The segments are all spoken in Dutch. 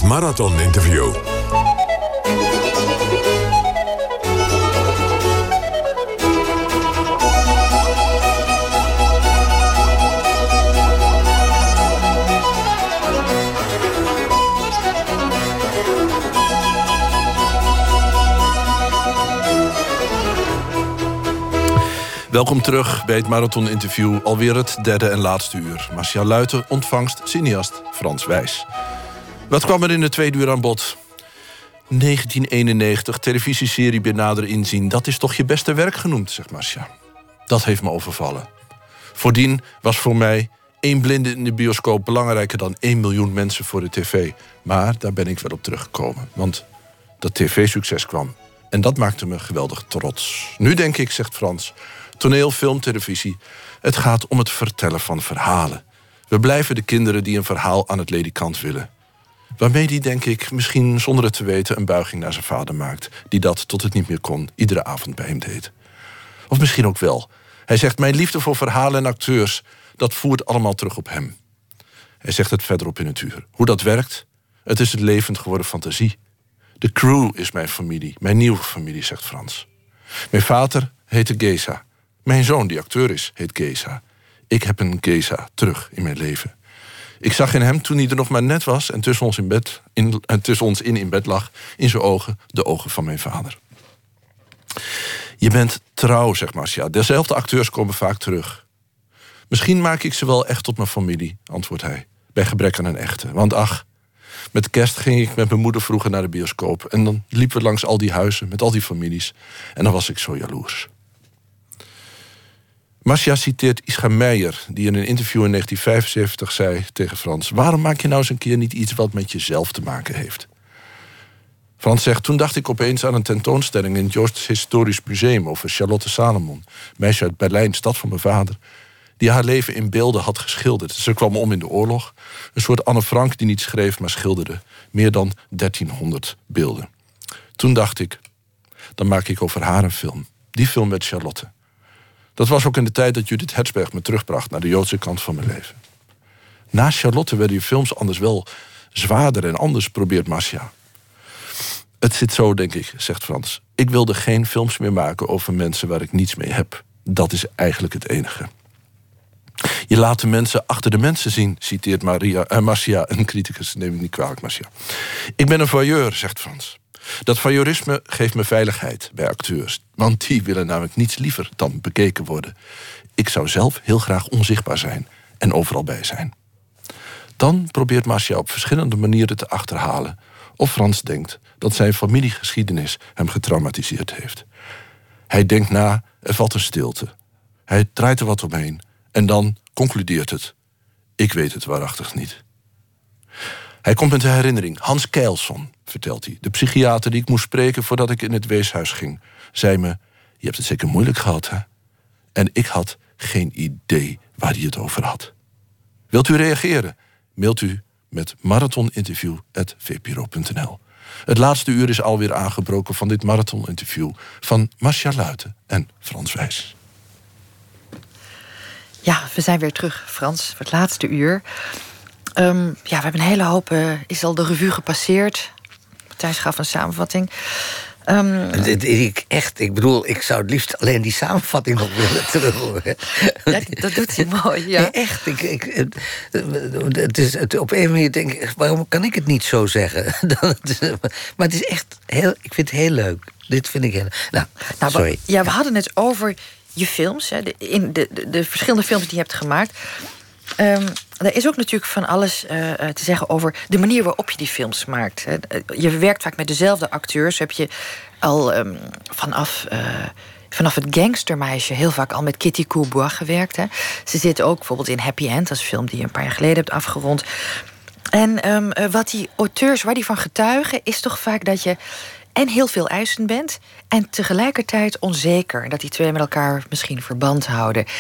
Marathon Interview. Welkom terug bij het Marathon Interview, alweer het derde en laatste uur. Marcia Luiten, ontvangst, cineast Frans Wijs. Wat kwam er in de tweede uur aan bod? 1991, televisieserie bij nader inzien. Dat is toch je beste werk genoemd, zegt Marcia. Dat heeft me overvallen. Voordien was voor mij 1 blinde in de bioscoop belangrijker dan 1 miljoen mensen voor de tv. Maar daar ben ik wel op teruggekomen, want dat tv-succes kwam. En dat maakte me geweldig trots. Nu denk ik, zegt Frans, toneel, film, televisie, het gaat om het vertellen van verhalen. We blijven de kinderen die een verhaal aan het ledikant willen. Waarmee die, denk ik, misschien zonder het te weten een buiging naar zijn vader maakt, die dat tot het niet meer kon iedere avond bij hem deed. Of misschien ook wel. Hij zegt, mijn liefde voor verhalen en acteurs, dat voert allemaal terug op hem. Hij zegt het verderop in het uur. Hoe dat werkt? Het is het levend geworden fantasie. De crew is mijn familie, mijn nieuwe familie, zegt Frans. Mijn vader heette Geza. Mijn zoon, die acteur is, heet Geza. Ik heb een Geza terug in mijn leven. Ik zag in hem toen hij er nog maar net was en tussen ons in bed lag, in zijn ogen, de ogen van mijn vader. Je bent trouw, zegt Marcia. Dezelfde acteurs komen vaak terug. Misschien maak ik ze wel echt tot mijn familie, antwoordt hij. Bij gebrek aan een echte. Want ach, met kerst ging ik met mijn moeder vroeger naar de bioscoop. En dan liepen we langs al die huizen met al die families. En dan was ik zo jaloers. Marcia citeert Ischa Meijer, die in een interview in 1975 zei tegen Frans: waarom maak je nou eens een keer niet iets wat met jezelf te maken heeft? Frans zegt, toen dacht ik opeens aan een tentoonstelling in het Joods Historisch Museum over Charlotte Salomon, meisje uit Berlijn, stad van mijn vader, die haar leven in beelden had geschilderd. Ze kwam om in de oorlog. Een soort Anne Frank die niet schreef, maar schilderde. Meer dan 1300 beelden. Toen dacht ik, dan maak ik over haar een film. Die film met Charlotte. Dat was ook in de tijd dat Judith Herzberg me terugbracht naar de Joodse kant van mijn leven. Na Charlotte werden die films anders wel zwaarder en anders, probeert Marcia. Het zit zo, denk ik, zegt Frans. Ik wilde geen films meer maken over mensen waar ik niets mee heb. Dat is eigenlijk het enige. Je laat de mensen achter de mensen zien, citeert Marcia, een criticus. Neem ik niet kwalijk, Marcia. Ik ben een voyeur, zegt Frans. Dat voyeurisme geeft me veiligheid bij acteurs. Want die willen namelijk niets liever dan bekeken worden. Ik zou zelf heel graag onzichtbaar zijn en overal bij zijn. Dan probeert Marcia op verschillende manieren te achterhalen of Frans denkt dat zijn familiegeschiedenis hem getraumatiseerd heeft. Hij denkt na, er valt een stilte. Hij draait er wat omheen en dan concludeert het: ik weet het waarachtig niet. Hij komt met de herinnering. Hans Keilson, vertelt hij, de psychiater die ik moest spreken voordat ik in het weeshuis ging, zei me: je hebt het zeker moeilijk gehad, hè? En ik had geen idee waar hij het over had. Wilt u reageren? Mailt u met marathoninterview@vpro.nl. Het laatste uur is alweer aangebroken van dit marathoninterview van Marcia Luiten en Frans Wijs. Ja, we zijn weer terug, Frans, voor het laatste uur. We hebben een hele hoop, is al de revue gepasseerd. Matthijs gaf een samenvatting. Ik zou het liefst alleen die samenvatting nog willen terughoren. Dat doet hij mooi, ja. Nee, echt. Op een manier denk ik, waarom kan ik het niet zo zeggen? Maar het is echt heel, ik vind het heel leuk. Dit vind ik heel leuk. Nou, sorry. Ja, we hadden het over je films, hè, de verschillende films die je hebt gemaakt. Er is ook natuurlijk van alles te zeggen over de manier waarop je die films maakt. Je werkt vaak met dezelfde acteurs. Heb je al vanaf het gangstermeisje heel vaak al met Kitty Courbois gewerkt. Hè. Ze zit ook bijvoorbeeld in Happy End, dat is een film die je een paar jaar geleden hebt afgerond. En wat die auteurs, waar die van getuigen, is toch vaak dat je en heel veel eisend bent en tegelijkertijd onzeker. Dat die twee met elkaar misschien verband houden.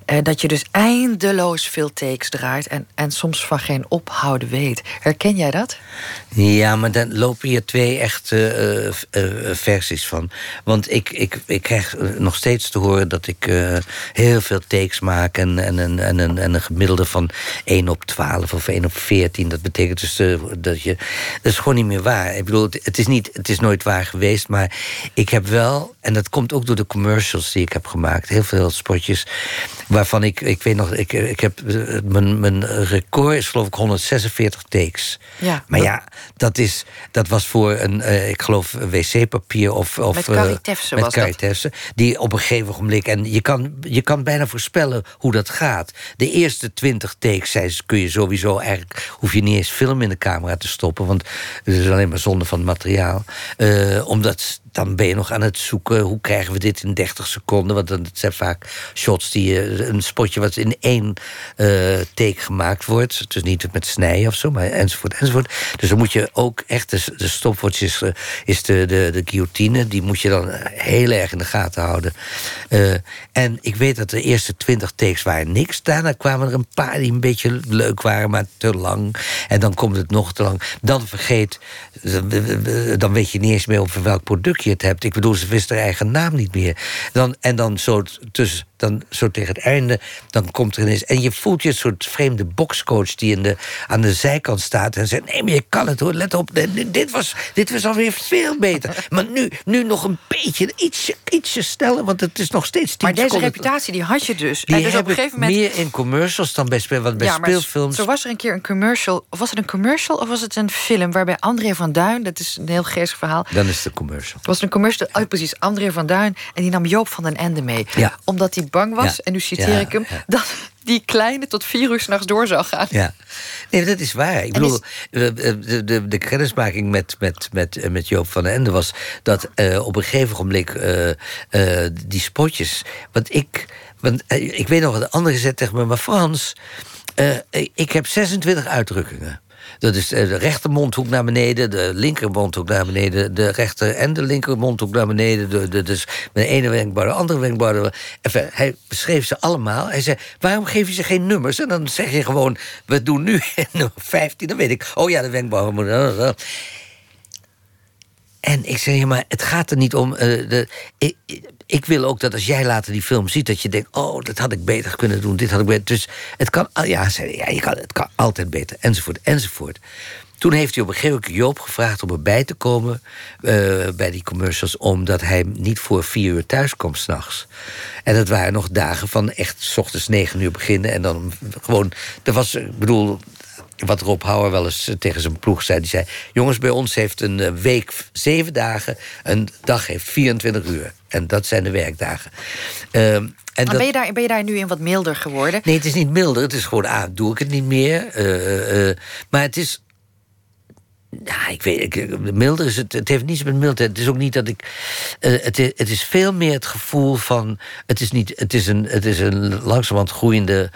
dat je dus eindeloos veel takes draait en soms van geen ophouden weet. Herken jij dat? Ja, maar dan lopen hier 2 echte versies van. Want ik krijg nog steeds te horen dat ik heel veel takes maak en een gemiddelde van 1 op 12 of 1 op 14. Dat betekent dus dat is gewoon niet meer waar. Ik bedoel, het is nooit waar geweest, maar ik heb wel, en dat komt ook door de commercials die ik heb gemaakt, heel veel spotjes waarvan ik weet nog, ik heb mijn record is geloof ik 146 takes. Ja, maar ja, dat was voor een, ik geloof, wc-papier of met Carrie Tefse was Carrie Tefse, die op een gegeven moment, en je kan bijna voorspellen hoe dat gaat. De eerste 20 takes, zei ze, kun je sowieso eigenlijk, hoef je niet eens film in de camera te stoppen, want het is alleen maar zonde van het materiaal. Omdat dan ben je nog aan het zoeken, hoe krijgen we dit in 30 seconden? Want het zijn vaak shots die een spotje wat in 1 take gemaakt wordt. Het is niet met snijden of zo, maar enzovoort. Dus dan moet je ook echt, de stopwatch is de guillotine, die moet je dan heel erg in de gaten houden. En ik weet dat de eerste 20 takes waren niks. Daarna kwamen er een paar die een beetje leuk waren, maar te lang. En dan komt het nog te lang. Dan weet je niet eens meer over welk product je het hebt. Ik bedoel, ze wisten haar eigen naam niet meer. Dan zo tegen het einde, dan komt er ineens, en je voelt je een soort vreemde boxcoach die aan de zijkant staat en zegt, nee, maar je kan het hoor, let op, dit was alweer veel beter. Maar nu nog een beetje, ietsje sneller, want het is nog steeds 10 Maar deze seconden. reputatie, die had je dus. Die en dus heb op een gegeven moment meer in commercials dan bij speelfilms. Zo was er een keer een commercial. Was het een commercial of was het een film waarbij André van Duin, dat is een heel geestig verhaal. Dan is het een commercial. Was een commercial, precies, André van Duin, en die nam Joop van den Ende mee. Ja. Omdat hij bang was, en nu citeer ik hem, dat die kleine tot 4 uur 's nachts door zou gaan. Ja, nee, dat is waar. Ik bedoel, de kennismaking met Joop van den Ende was dat op een gegeven moment die spotjes. Want ik weet nog wat de andere gezegd tegen me, maar Frans, ik heb 26 uitdrukkingen. Dat is de rechtermondhoek naar beneden, de linkermondhoek naar beneden, de rechter en de linkermondhoek naar beneden. Dus met de ene wenkbrauw, de andere wenkbrauw. Enfin, hij beschreef ze allemaal. Hij zei, waarom geef je ze geen nummers? En dan zeg je gewoon, we doen nu nummer 15. Dan weet ik, oh ja, de wenkbrauw moet. En ik zeg, maar het gaat er niet om. Ik wil ook dat als jij later die film ziet, dat je denkt, oh, dat had ik beter kunnen doen, dit had ik beter. Dus het kan, het kan altijd beter, enzovoort. Toen heeft hij op een gegeven moment Joop gevraagd om erbij te komen bij die commercials, omdat hij niet voor 4 uur thuis kwam 's nachts. En dat waren nog dagen van echt 's ochtends 9 uur beginnen en dan gewoon, ik bedoel, wat Rob Hauer wel eens tegen zijn ploeg zei. Die zei, jongens, bij ons heeft een week 7 dagen... een dag heeft 24 uur. En dat zijn de werkdagen. Ben je daar nu in wat milder geworden? Nee, het is niet milder. Het is gewoon, doe ik het niet meer. Maar het is... Ja, ik weet, milder is het heeft niets met mildheid. Het is ook niet dat ik... Het is veel meer het gevoel van... Het is een langzamerhand groeiende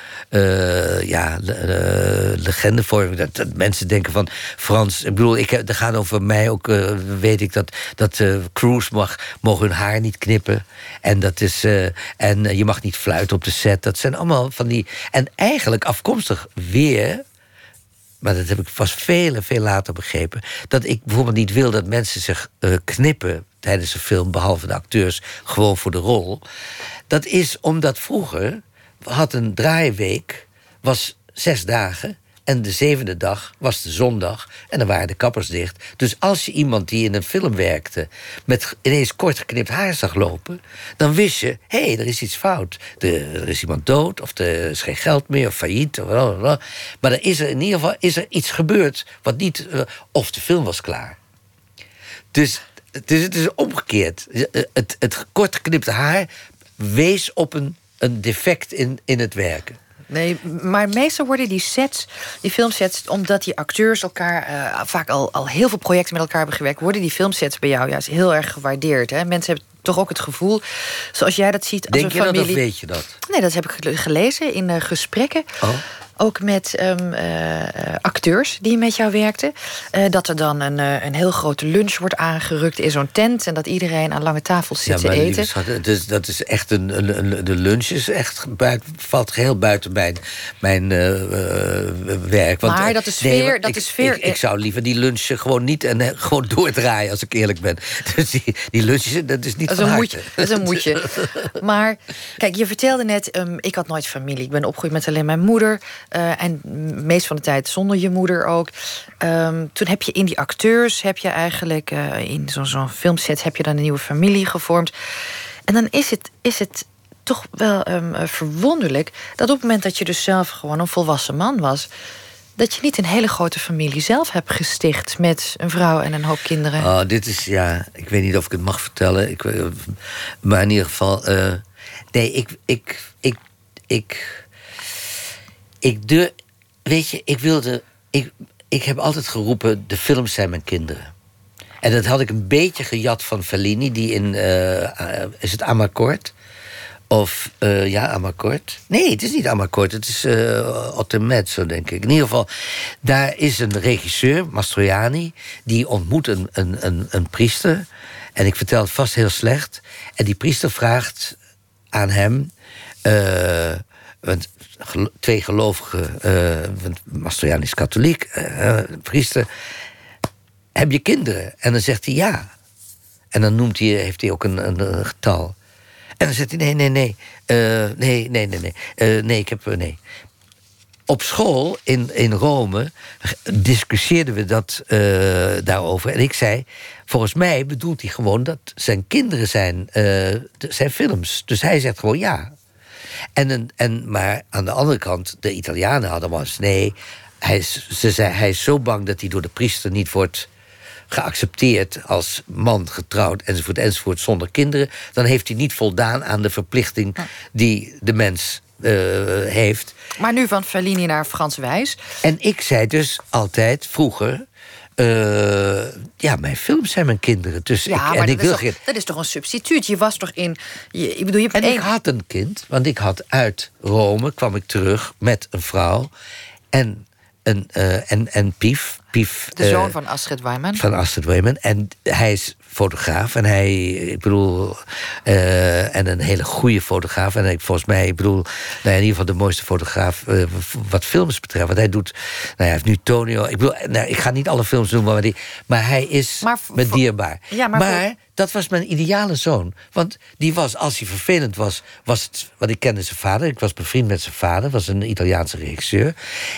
legendevorming. Dat mensen denken van... Frans, ik bedoel, er gaan over mij ook... weet ik dat crews mogen hun haar niet knippen. En dat is... en je mag niet fluiten op de set. Dat zijn allemaal van die... En eigenlijk afkomstig weer... Maar dat heb ik pas veel later begrepen. Dat ik bijvoorbeeld niet wil dat mensen zich knippen tijdens een film, behalve de acteurs, gewoon voor de rol. Dat is omdat vroeger had een draaiweek, was 6 dagen. En de 7e dag was de zondag. En dan waren de kappers dicht. Dus als je iemand die in een film werkte met ineens kort geknipt haar zag lopen, dan wist je, hé, er is iets fout. Er is iemand dood, of er is geen geld meer, of failliet. Maar er is in ieder geval iets gebeurd wat niet... of de film was klaar. Dus het is omgekeerd. Het kort geknipte haar wees op een defect in het werken. Nee, maar meestal worden die filmsets, omdat die acteurs elkaar vaak al heel veel projecten met elkaar hebben gewerkt, worden die filmsets bij jou juist heel erg gewaardeerd. Hè? Mensen hebben toch ook het gevoel, zoals jij dat ziet als Denk een je familie. dat of weet je dat? Nee, dat heb ik gelezen in gesprekken. Oh. ook met acteurs die met jou werkten. Dat er dan een heel grote lunch wordt aangerukt in zo'n tent en dat iedereen aan lange tafels zit te eten. Schat, dat is echt de lunch is echt valt geheel buiten mijn werk. Want, maar dat is sfeer. Ik zou liever die lunch gewoon niet en gewoon doordraaien, als ik eerlijk ben. Dus die lunch, dat is niet van harte. Dat is een moedje. Maar kijk, je vertelde net, ik had nooit familie. Ik ben opgegroeid met alleen mijn moeder. En meest van de tijd zonder je moeder ook. Toen heb je in die acteurs, heb je eigenlijk in zo'n filmset, heb je dan een nieuwe familie gevormd. En dan is het toch wel verwonderlijk dat op het moment dat je dus zelf gewoon een volwassen man was, dat je niet een hele grote familie zelf hebt gesticht met een vrouw en een hoop kinderen. Oh, dit is, ik weet niet of ik het mag vertellen. Maar in ieder geval, nee, weet je, ik heb altijd geroepen, de films zijn mijn kinderen. En dat had ik een beetje gejat van Fellini, die in, is het Amarcord? Of, Amarcord. Nee, het is niet Amarcord, het is Ottomezzo, denk ik. In ieder geval, daar is een regisseur, Mastroianni, die ontmoet een priester. En ik vertel het vast heel slecht. En die priester vraagt aan hem, want twee gelovigen, want Mastroianni is katholiek, priester, heb je kinderen? En dan zegt hij ja. En dan heeft hij ook een getal. En dan zegt hij nee. Nee. Op school in Rome discussieerden we dat daarover. En ik zei, volgens mij bedoelt hij gewoon dat zijn kinderen zijn films. Dus hij zegt gewoon ja. Maar aan de andere kant, de Italianen hadden wel eens nee. Hij is zo bang dat hij door de priester niet wordt geaccepteerd als man, getrouwd, enzovoort, zonder kinderen, dan heeft hij niet voldaan aan de verplichting die de mens heeft. Maar nu van Fellini naar Frans Wijs. En ik zei dus altijd, vroeger, mijn films zijn mijn kinderen. Dus dat is toch een substituut? Je was toch in... Ik had een kind, want ik had uit Rome, kwam ik terug met een vrouw en Pief. De zoon van Astrid Weimann. Van Astrid Weimann. En hij is fotograaf. En en een hele goede fotograaf. En volgens mij, in ieder geval de mooiste fotograaf wat films betreft. Want hij doet, hij heeft nu Tonio. Ik ga niet alle films doen, maar hij is me dierbaar. Ja, maar dat was mijn ideale zoon. Want die was, als hij vervelend was het... Want ik kende zijn vader. Ik was bevriend met zijn vader. Was een Italiaanse regisseur.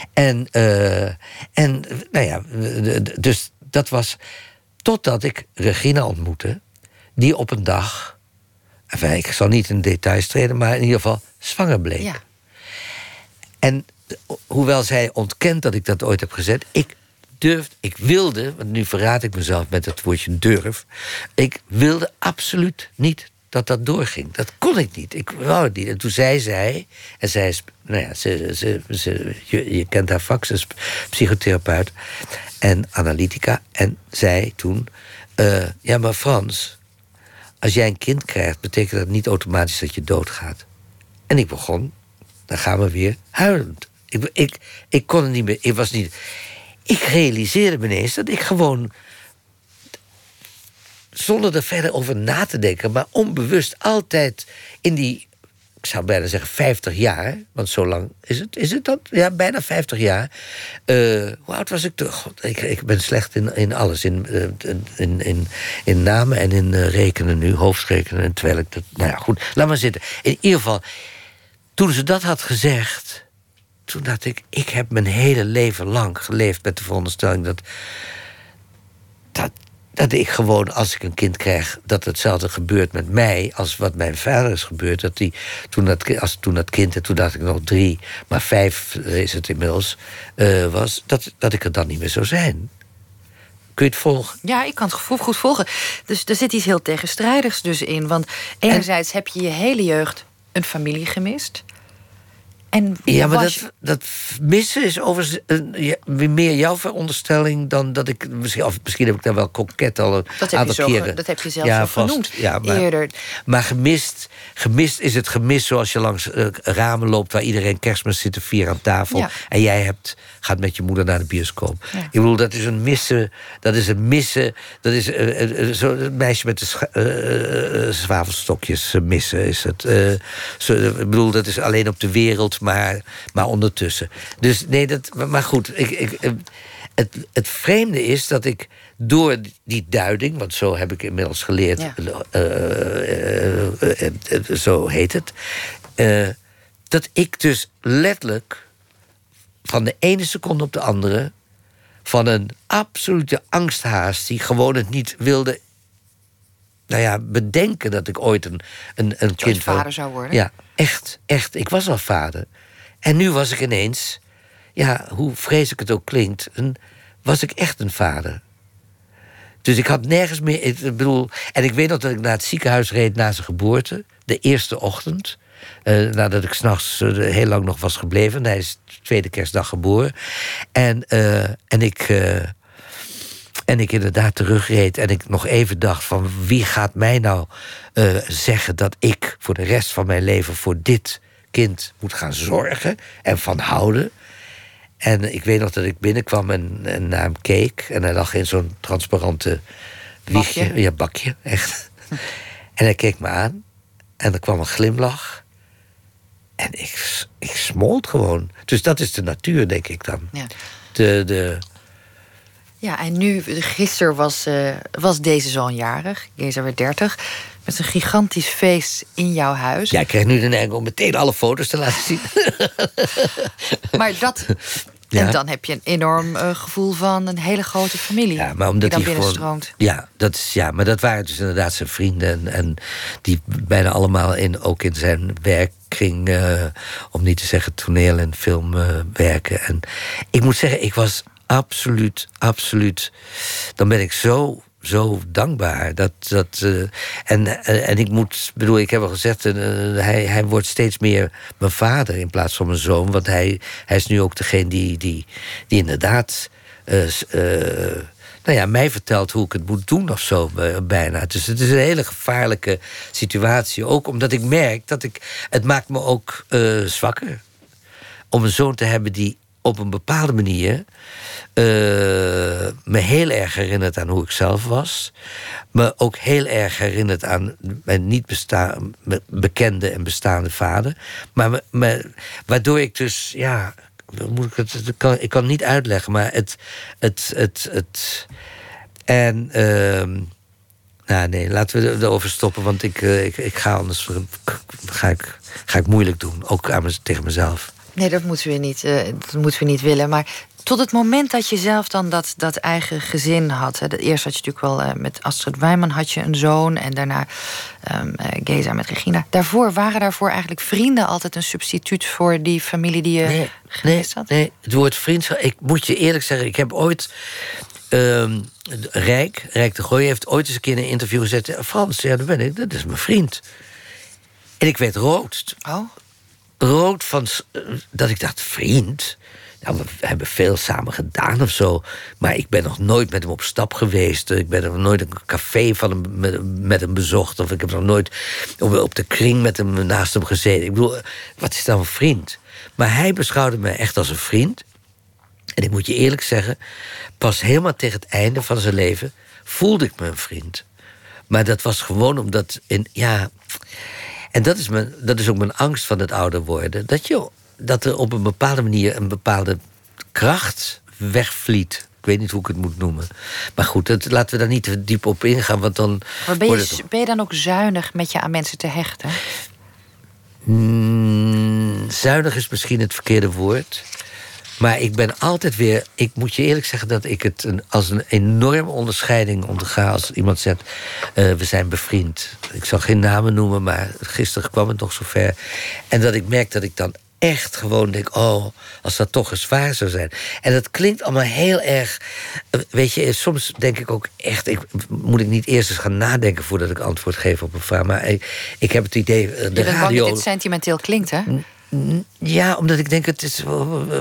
Dus dat was... Totdat ik Regina ontmoette. Die op een dag... ik zal niet in details treden, maar in ieder geval zwanger bleek. Ja. En hoewel zij ontkent dat ik dat ooit heb gezegd... Ik wilde, want nu verraad ik mezelf met het woordje durf... ik wilde absoluut niet dat doorging. Dat kon ik niet. Ik wou het niet. En toen zei zij... En zij is... je kent haar vak, ze is psychotherapeut en analytica. En zei toen... maar Frans, als jij een kind krijgt, betekent dat niet automatisch dat je doodgaat. En ik begon, dan gaan we weer huilend. Ik kon het niet meer... Ik realiseerde me ineens dat ik gewoon, zonder er verder over na te denken, maar onbewust altijd in die, ik zou bijna zeggen 50 jaar, want zo lang is het dat? Ja, bijna 50 jaar. Hoe oud was ik toen? God, ik ben slecht in alles, in namen en in rekenen nu, hoofdrekenen, terwijl ik dat, goed, laat maar zitten. In ieder geval, toen ze dat had gezegd, toen dacht ik heb mijn hele leven lang geleefd met de veronderstelling dat ik gewoon, als ik een kind krijg, dat hetzelfde gebeurt met mij als wat mijn vader is gebeurd. Dat hij toen dat kind, en toen dacht ik nog 3, maar 5 is het inmiddels, was, dat ik er dan niet meer zou zijn. Kun je het volgen? Ja, ik kan het goed volgen. Dus er zit iets heel tegenstrijdigs dus in. Want enerzijds heb je je hele jeugd een familie gemist. En ja, maar dat missen is overigens meer jouw veronderstelling dan dat ik... Misschien heb ik daar wel koket al een aantal keren... Dat heb je zelf zo genoemd eerder. Maar gemist is het gemis zoals je langs ramen loopt... waar iedereen Kerstmis zit te vieren aan tafel... Ja. en jij gaat met je moeder naar de bioscoop. Ja. Ik bedoel, dat is een missen... Dat is zo'n meisje met de zwavelstokjes missen is het. Ik bedoel, dat is alleen op de wereld... maar ondertussen. Dus nee, maar goed. Het vreemde is dat ik door die duiding... want zo heb ik inmiddels geleerd... zo heet het... dat ik dus letterlijk... van de ene seconde op de andere... van een absolute angsthaas... die gewoon het niet wilde... bedenken dat ik ooit een kind... vader zou worden? Ja, echt. Ik was al vader. En nu was ik ineens... hoe vreselijk het ook klinkt... was ik echt een vader. Dus ik had nergens meer... En ik weet nog dat ik naar het ziekenhuis reed na zijn geboorte. De eerste ochtend. Nadat ik 's nachts heel lang nog was gebleven. Hij is tweede kerstdag geboren. En ik inderdaad terugreed en ik nog even dacht van... wie gaat mij nou zeggen dat ik voor de rest van mijn leven... voor dit kind moet gaan zorgen en van houden. En ik weet nog dat ik binnenkwam en naar hem keek... en hij lag in zo'n transparante wiegje. Bakje. Ja, bakje, echt. En hij keek me aan en er kwam een glimlach... en ik smolt gewoon. Dus dat is de natuur, denk ik dan. Ja. Ja, en nu, gisteren was deze zoon jarig. Geza werd 30. Met een gigantisch feest in jouw huis. Ja, ik kreeg nu de neiging om meteen alle foto's te laten zien. Maar dat... Ja. En dan heb je een enorm gevoel van een hele grote familie. Ja, maar omdat die dan binnenstroomt. Maar dat waren dus inderdaad zijn vrienden. En die bijna allemaal ook in zijn werkkring... om niet te zeggen toneel en film werken. En ik moet zeggen, ik was absoluut... Dan ben ik zo dankbaar. En ik heb al gezegd... hij wordt steeds meer mijn vader in plaats van mijn zoon. Want hij is nu ook degene die inderdaad... mij vertelt hoe ik het moet doen of zo, bijna. Dus het is een hele gevaarlijke situatie. Ook omdat ik merk dat het maakt me ook zwakker. Om een zoon te hebben die op een bepaalde manier... me heel erg herinnert aan hoe ik zelf was. Me ook heel erg herinnert aan mijn niet bekende en bestaande vader. Maar waardoor ik dus... Ja, ik kan het niet uitleggen, maar laten we erover stoppen, want ik ga anders... Ga ik moeilijk doen, ook tegen mezelf. Nee, dat moeten we niet willen. Maar tot het moment dat je zelf dan dat eigen gezin had... Eerst had je natuurlijk wel met Astrid Wijman had je een zoon... en daarna Geza met Regina. Waren daarvoor eigenlijk vrienden altijd een substituut... voor die familie die je gemist had? Nee, het woord vriendschap... Ik moet je eerlijk zeggen, ik heb ooit... Rijk de Gooi heeft ooit eens een keer in een interview gezegd... Frans, ja, daar ben ik, dat is mijn vriend. En ik werd rood. Oh? Rood van... dat ik dacht, vriend... Nou, we hebben veel samen gedaan of zo. Maar ik ben nog nooit met hem op stap geweest. Ik ben nog nooit een café met hem bezocht. Of ik heb nog nooit op de kring met hem naast hem gezeten. Ik bedoel, wat is dan een vriend? Maar hij beschouwde me echt als een vriend. En ik moet je eerlijk zeggen... pas helemaal tegen het einde van zijn leven... voelde ik me een vriend. Maar dat was gewoon omdat... En dat is ook mijn angst van het ouder worden. Dat er op een bepaalde manier een bepaalde kracht wegvliet. Ik weet niet hoe ik het moet noemen. Maar goed, laten we daar niet te diep op ingaan. Want dan maar ben je dan ook zuinig met je aan mensen te hechten? Zuinig is misschien het verkeerde woord. Maar ik ben altijd weer... Ik moet je eerlijk zeggen dat ik het als een enorme onderscheiding onderga... als iemand zegt, we zijn bevriend. Ik zal geen namen noemen, maar gisteren kwam het nog zover. En dat ik merk dat ik dan echt gewoon denk... oh, als dat toch eens waar zou zijn. En dat klinkt allemaal heel erg... Weet je, soms denk ik ook echt... moet ik niet eerst eens gaan nadenken voordat ik antwoord geef op een vraag. Maar ik heb het idee... Je bent bang dat dit sentimenteel klinkt, hè? Ja, omdat ik denk, het is...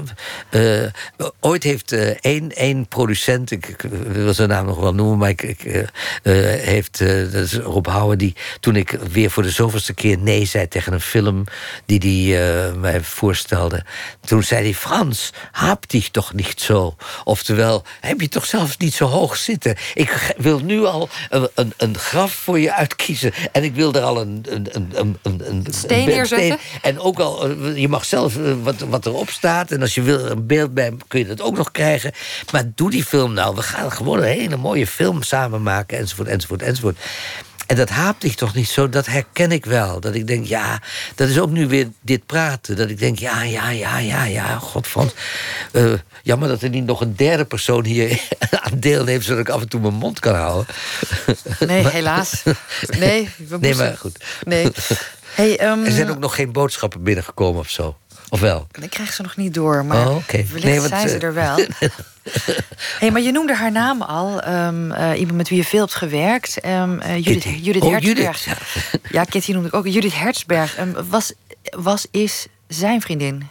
ooit heeft één producent... Ik wil zijn naam nog wel noemen, maar dat is Rob Houwer, die toen ik weer voor de zoveelste keer nee zei tegen een film die hij mij voorstelde. Toen zei hij, Frans, hab dich toch niet zo. Oftewel, heb je toch zelfs niet zo hoog zitten. Ik wil nu al een graf voor je uitkiezen. En ik wil er al een steen neerzetten. En ook al, je mag zelf wat erop staat. En als je wil een beeld bij kun je dat ook nog krijgen. Maar doe die film nou. We gaan gewoon een hele mooie film samen maken. Enzovoort, enzovoort, enzovoort. En dat haapt ik toch niet zo, dat herken ik wel. Dat ik denk, ja, dat is ook nu weer dit praten. Dat ik denk, ja, god Frans. Jammer dat er niet nog een derde persoon hier aan deelneemt, zodat ik af en toe mijn mond kan houden. Nee, helaas. Nee, maar goed. Nee. Hey, er zijn ook nog geen boodschappen binnengekomen of zo. Of wel? Ik krijg ze nog niet door, maar wellicht zijn ze er wel. Hey, maar je noemde haar naam al. Iemand met wie je veel hebt gewerkt. Judith Hertzberg. Ja, Kitty noemde ik ook. Judith Hertzberg is zijn vriendin.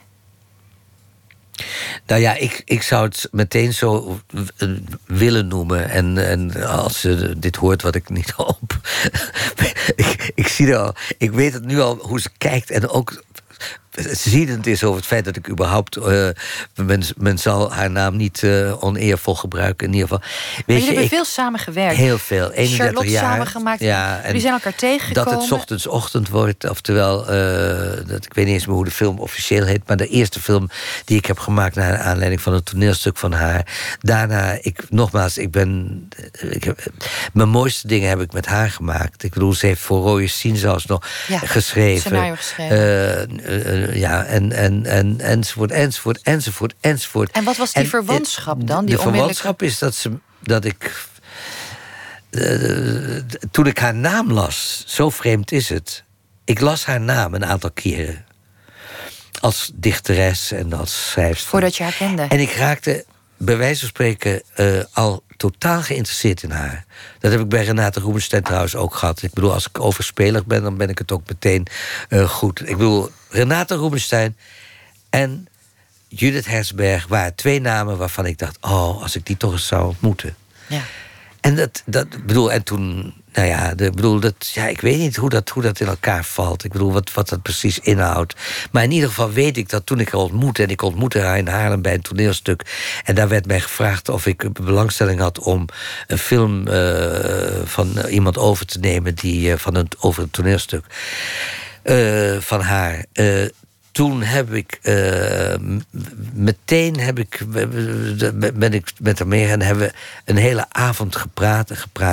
Nou ja, ik zou het meteen zo willen noemen. En als ze dit hoort, wat ik niet hoop. ik zie er al. Ik weet het nu al hoe ze kijkt. En ook ziedend is over het feit dat ik überhaupt... men zal haar naam niet oneervol gebruiken, in ieder geval. Maar jullie hebben veel samengewerkt. Heel veel, 31 Charlotte jaar. samengemaakt. Ja, jullie zijn elkaar tegengekomen. Dat het 's ochtends ochtend wordt, oftewel... ik weet niet eens meer hoe de film officieel heet... maar de eerste film die ik heb gemaakt... naar aanleiding van een toneelstuk van haar. Daarna, mijn mooiste dingen heb ik met haar gemaakt. Ik bedoel, ze heeft voor Rode Sien zelfs nog geschreven. Scenario geschreven. Enzovoort. En wat was die verwantschap dan? De verwantschap is dat ik... toen ik haar naam las, zo vreemd is het... Ik las haar naam een aantal keren. Als dichteres en als schrijfster. Voordat je haar kende. En ik raakte, bij wijze van spreken, al totaal geïnteresseerd in haar. Dat heb ik bij Renate Rubinstein trouwens ook gehad. Ik bedoel, als ik overspelig ben, dan ben ik het ook meteen goed. Ik bedoel, Renate Rubinstein en Judith Hertzberg waren twee namen waarvan ik dacht... als ik die toch eens zou ontmoeten. Ja. En en toen, ik weet niet hoe dat in elkaar valt. Ik bedoel, wat dat precies inhoudt. Maar in ieder geval weet ik dat toen ik haar ontmoette... en ik ontmoette haar in Haarlem bij een toneelstuk... en daar werd mij gevraagd of ik belangstelling had... om een film van iemand over te nemen... over een toneelstuk van haar... Toen ben ik met haar mee en hebben we een hele avond gepraat.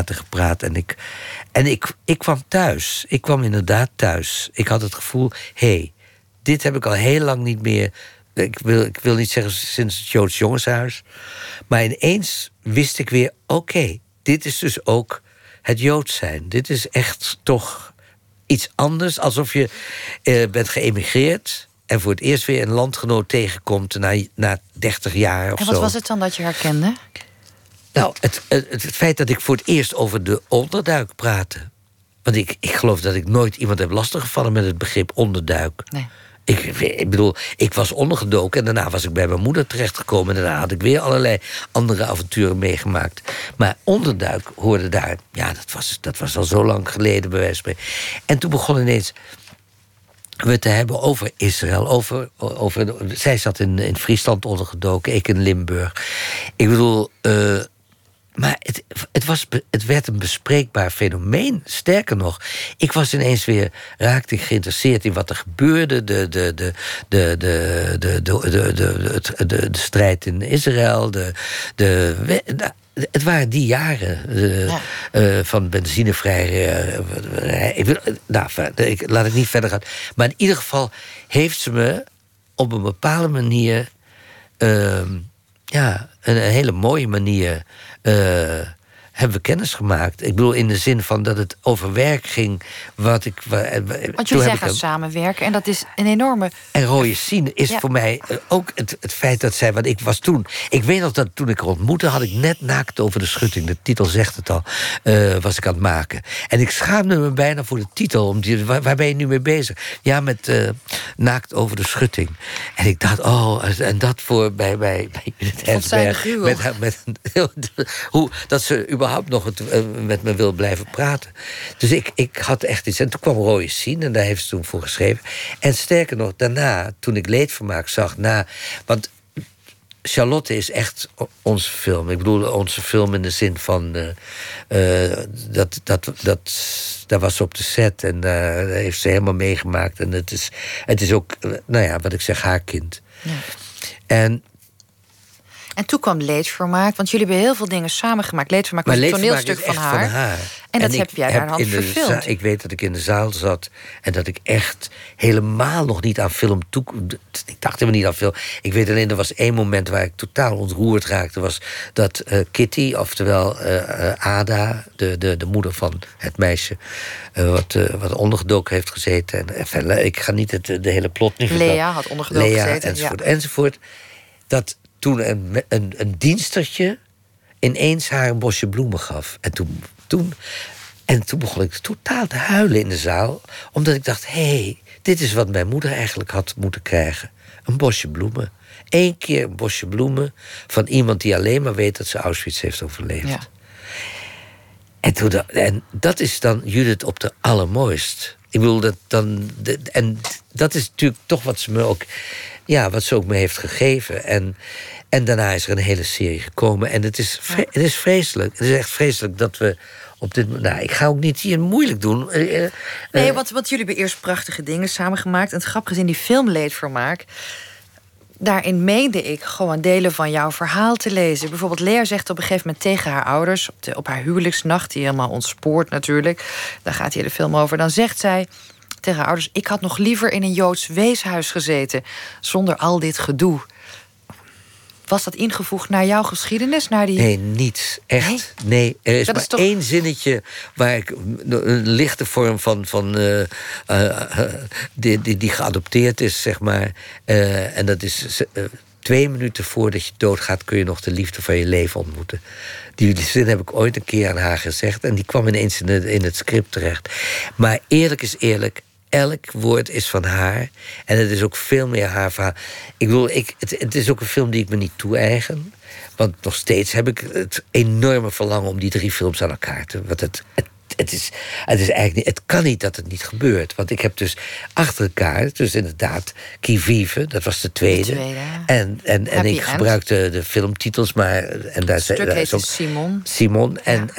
En ik kwam thuis. Ik kwam inderdaad thuis. Ik had het gevoel, dit heb ik al heel lang niet meer. Ik wil niet zeggen sinds het Joods Jongenshuis. Maar ineens wist ik weer, dit is dus ook het Joods zijn. Dit is echt toch iets anders. Alsof je bent geëmigreerd... en voor het eerst weer een landgenoot tegenkomt na 30 jaar of zo. En wat was het dan dat je herkende? Nou, het feit dat ik voor het eerst over de onderduik praatte. Want ik geloof dat ik nooit iemand heb lastiggevallen met het begrip onderduik. Nee. Ik bedoel, ik was ondergedoken en daarna was ik bij mijn moeder terechtgekomen... en daarna had ik weer allerlei andere avonturen meegemaakt. Maar onderduik hoorde daar... ja, dat was al zo lang geleden, bij wijze van spreken. En toen begon ineens... we te hebben over Israël. Zij zat in Friesland ondergedoken, ik in Limburg. Ik bedoel, maar het werd een bespreekbaar fenomeen. Sterker nog, ik was ineens weer... raakte ik geïnteresseerd in wat er gebeurde. De strijd in Israël. Het waren die jaren van benzinevrij... laat ik niet verder gaan. Maar in ieder geval heeft ze me op een bepaalde manier... een hele mooie manier... hebben we kennis gemaakt. Ik bedoel, in de zin van dat het over werk ging. Want jullie zijn gaan samenwerken en dat is een enorme... En Rooie Sien is voor mij ook het feit dat zij... Want ik was toen... Ik weet nog dat toen ik haar ontmoette... had ik net Naakt over de schutting. De titel zegt het al. Was ik aan het maken. En ik schaamde me bijna voor de titel. Waar ben je nu mee bezig? Ja, met Naakt over de schutting. En ik dacht, en dat voor bij Judith Herzberg. Hoe dat ze überhaupt nog met me wil blijven praten. Dus ik had echt iets. En toen kwam Rooie Sien en daar heeft ze toen voor geschreven. En sterker nog, daarna, toen ik Leedvermaak zag... want Charlotte is echt onze film. Ik bedoel, onze film in de zin van... daar was ze op de set en daar heeft ze helemaal meegemaakt. En het is ook, wat ik zeg, haar kind. Ja. En toen kwam Leedvermaak, want jullie hebben heel veel dingen samengemaakt. Leedvermaak was een toneelstuk van haar. En dat heb jij daar hand verfilmd. Ik weet dat ik in de zaal zat en dat ik echt helemaal nog niet aan film toe... Ik dacht helemaal niet aan film. Ik weet alleen, er was één moment waar ik totaal ontroerd raakte. Was dat Kitty, oftewel Ada, de moeder van het meisje... wat ondergedoken heeft gezeten. En, ik ga niet de hele plot nu vertellen. Lea had ondergedoken gezeten. Enzovoort. Dat toen een dienstertje ineens haar een bosje bloemen gaf. En toen begon ik totaal te huilen in de zaal. Omdat ik dacht, dit is wat mijn moeder eigenlijk had moeten krijgen. Een bosje bloemen. 1 keer een bosje bloemen van iemand die alleen maar weet dat ze Auschwitz heeft overleefd. Ja. En dat is dan Judith op de allermooist. Ik bedoel, en dat is natuurlijk toch wat ze me ook... Ja, wat ze ook me heeft gegeven. En daarna is er een hele serie gekomen. En het is vreselijk. Het is echt vreselijk dat we op dit moment... Nou, ik ga ook niet hier moeilijk doen. Nee, want jullie hebben eerst prachtige dingen samengemaakt. En het grappige is, in die film Leedvermaak... daarin meende ik gewoon delen van jouw verhaal te lezen. Bijvoorbeeld Lea zegt op een gegeven moment tegen haar ouders... op haar huwelijksnacht, die helemaal ontspoort natuurlijk... daar gaat hier de film over. Dan zegt zij tegen haar ouders... ik had nog liever in een Joods weeshuis gezeten... zonder al dit gedoe. Was dat ingevoegd naar jouw geschiedenis? Naar die... Nee, niets. Echt. Nee, er is maar één zinnetje... waar ik een lichte vorm van die geadopteerd is, zeg maar. En dat is 2 minuten voordat je doodgaat... kun je nog de liefde van je leven ontmoeten. Die zin heb ik ooit een keer aan haar gezegd... en die kwam ineens in het script terecht. Maar eerlijk is eerlijk... Elk woord is van haar. En het is ook veel meer haar verhaal. Ik bedoel, het is ook een film die ik me niet toe-eigen. Want nog steeds heb ik het enorme verlangen... om die 3 films aan elkaar te... Want het is eigenlijk niet, het kan niet dat het niet gebeurt. Want ik heb dus achter elkaar, dus inderdaad, Qui Vive, dat was de tweede. En ik gebruikte de filmtitels, maar... En daar is ook Simon.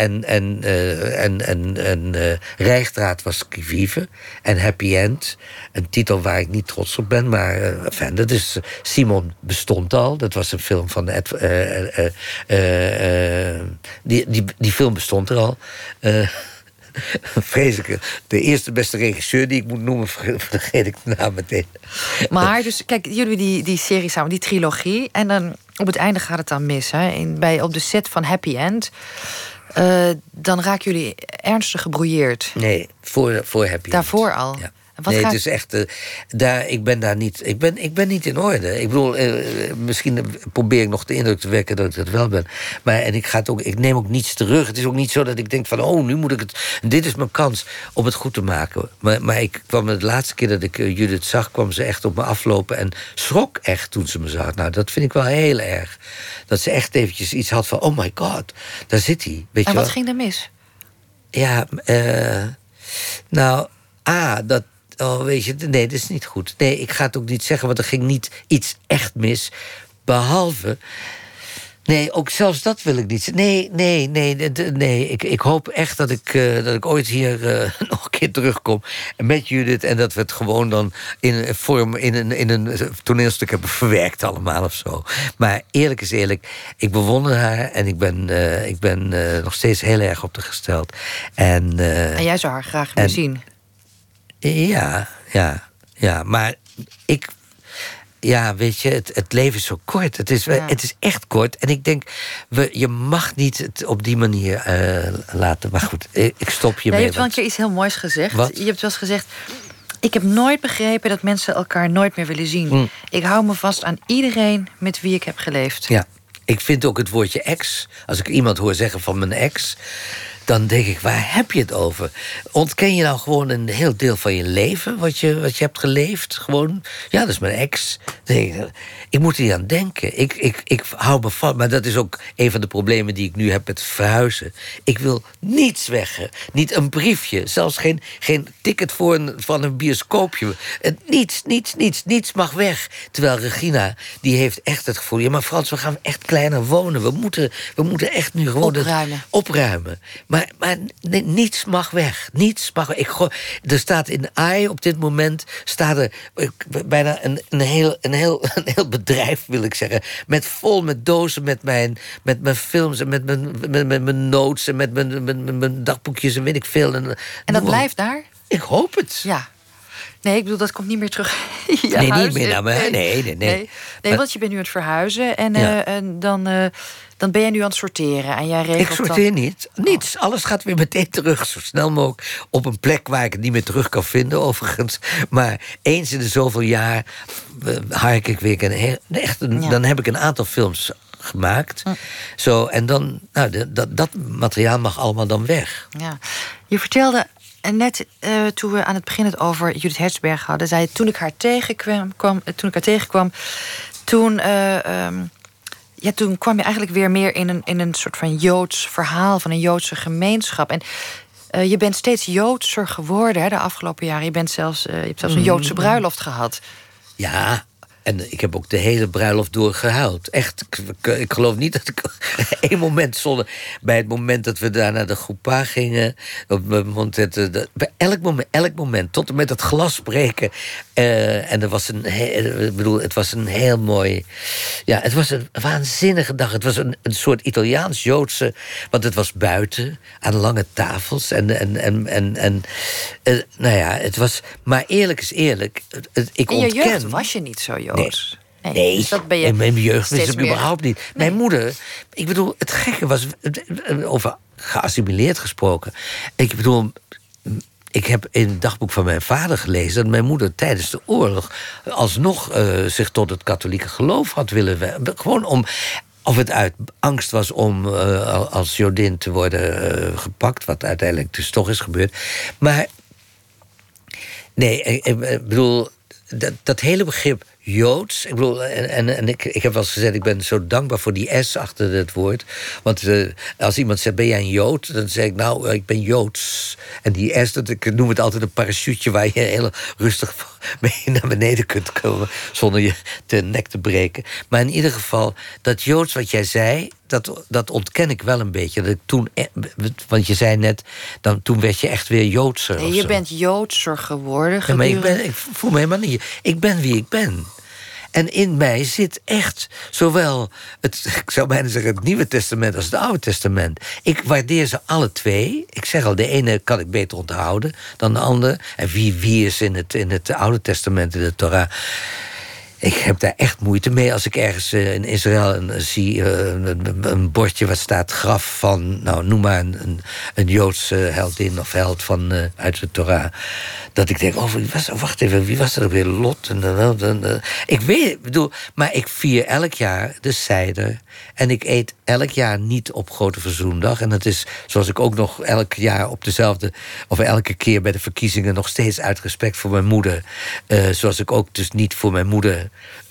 En Rijgdraad was Qui Vive. En Happy End, een titel waar ik niet trots op ben. Maar dat is... Simon bestond al. Dat was een film van... die film bestond er al. Vreselijke. De eerste beste regisseur die ik moet noemen... vergeet ik de naam meteen. Maar dus, kijk, jullie die serie samen, die trilogie... en dan op het einde gaat het dan mis. Hè? Op de set van Happy End... dan raken jullie ernstig gebrouilleerd. Nee, voor Happy End. Daarvoor al? Ja. Het is echt... ik ben daar niet... Ik ben niet in orde. Ik bedoel, misschien probeer ik nog de indruk te wekken dat ik dat wel ben. Maar ik neem ook niets terug. Het is ook niet zo dat ik denk van... nu moet ik het... Dit is mijn kans om het goed te maken. Maar ik kwam de laatste keer dat ik Judith zag... kwam ze echt op me aflopen en schrok echt toen ze me zag. Nou, dat vind ik wel heel erg. Dat ze echt eventjes iets had van... oh my god, daar zit hij. Weet en je wat ging er mis? Ja, dat... Oh, weet je, nee, dat is niet goed. Nee, ik ga het ook niet zeggen, want er ging niet iets echt mis. Behalve... Nee, ook zelfs dat wil ik niet zeggen. Nee. Ik hoop echt dat ik ooit hier nog een keer terugkom met Judith... en dat we het gewoon dan in een toneelstuk hebben verwerkt allemaal of zo. Maar eerlijk is eerlijk, ik bewonder haar... en ik ben nog steeds heel erg op haar gesteld. En jij zou haar graag willen zien? Ja, maar ja, weet je, het leven is zo kort. Het is echt kort. En ik denk, je mag niet het op die manier laten. Maar goed, ik stop je mee. Je hebt wel een keer iets heel moois gezegd. Wat? Je hebt wel eens gezegd... Ik heb nooit begrepen dat mensen elkaar nooit meer willen zien. Ik hou me vast aan iedereen met wie ik heb geleefd. Ja, ik vind ook het woordje ex... Als ik iemand hoor zeggen van mijn ex... dan denk ik, waar heb je het over? Ontken je nou gewoon een heel deel van je leven... wat je hebt geleefd? Gewoon, ja, dat is mijn ex. Ik moet er niet aan denken. Ik hou me vast. Maar dat is ook een van de problemen die ik nu heb met verhuizen. Ik wil niets weg. Niet een briefje. Zelfs geen ticket van een bioscoopje. Niets mag weg. Terwijl Regina, die heeft echt het gevoel... ja, maar Frans, we gaan echt kleiner wonen. We moeten echt nu gewoon... opruimen. Maar niets mag weg. Niets mag weg. Er staat in AI op dit moment... staat er bijna een heel bedrijf, wil ik zeggen... vol met dozen met mijn films... en met mijn notes... en met mijn dagboekjes en weet ik veel. En dat blijft daar? Ik hoop het. Ja. Nee, ik bedoel, dat komt niet meer terug. Nee, niet meer naar me. Nee, want je bent nu aan het verhuizen... en dan ben je nu aan het sorteren. En jij regelt ik sorteer niet. Niets. Alles gaat weer meteen terug. Zo snel mogelijk op een plek waar ik het niet meer terug kan vinden, overigens. Maar eens in de zoveel jaar hark ik weer... Dan heb ik een aantal films gemaakt. Zo, en dan... Nou, dat materiaal mag allemaal dan weg. Ja. Je vertelde... En net toen we aan het begin het over Judith Hertzberg hadden... zei je, toen ik haar tegenkwam... Toen kwam je eigenlijk weer meer in een soort van Joods verhaal... van een Joodse gemeenschap. En je bent steeds Joodser geworden de afgelopen jaren. Je hebt zelfs een Joodse bruiloft gehad. Ja, en ik heb ook de hele bruiloft doorgehuild. Echt, ik geloof niet dat ik één moment zonder... bij het moment dat we daar naar de Groepa gingen... bij elk moment, tot en met het glas breken... en er was het was een heel mooi... Ja, het was een waanzinnige dag. Het was een soort Italiaans-Joodse... want het was buiten, aan lange tafels. Nou ja, het was... Maar eerlijk is eerlijk, ik ontken... In je jeugd was je niet zo Joods. Nee, dus dat ben je in mijn jeugd wist ik meer... überhaupt niet. Nee. Mijn moeder, ik bedoel, het gekke was... over geassimileerd gesproken. Ik bedoel... Ik heb in het dagboek van mijn vader gelezen... dat mijn moeder tijdens de oorlog... alsnog zich tot het katholieke geloof had willen... Gewoon om... Of het uit angst was om als Jodin te worden gepakt... wat uiteindelijk dus toch is gebeurd. Maar... Nee, ik bedoel... Dat hele begrip Joods... Ik bedoel, en ik heb wel eens gezegd... ik ben zo dankbaar voor die S achter het woord. Want als iemand zegt, ben jij een Jood? Dan zeg ik, nou, ik ben Joods. En die S, ik noem het altijd een parachute... waar je heel rustig mee naar beneden kunt komen... zonder je nek te breken. Maar in ieder geval, dat Joods wat jij zei... Dat ontken ik wel een beetje. Dat ik toen, want je zei net, toen werd je echt weer Joodser. Nee, je bent Joodser geworden. Ja, maar ik voel me helemaal niet... Ik ben wie ik ben. En in mij zit echt zowel ik zou bijna zeggen het Nieuwe Testament als het Oude Testament. Ik waardeer ze alle twee. Ik zeg al, de ene kan ik beter onthouden dan de andere. En wie is in het Oude Testament, in de Torah... Ik heb daar echt moeite mee als ik ergens in Israël zie een bordje wat staat graf van, nou noem maar een Joodse heldin of held uit de Torah. Dat ik denk, wacht even, wie was dat ook weer? Lot? Ik bedoel, maar ik vier elk jaar de Seider. En ik eet elk jaar niet op Grote Verzoendag. En dat is, zoals ik ook nog elk jaar op dezelfde... of elke keer bij de verkiezingen nog steeds uit respect voor mijn moeder. Zoals ik ook dus niet voor mijn moeder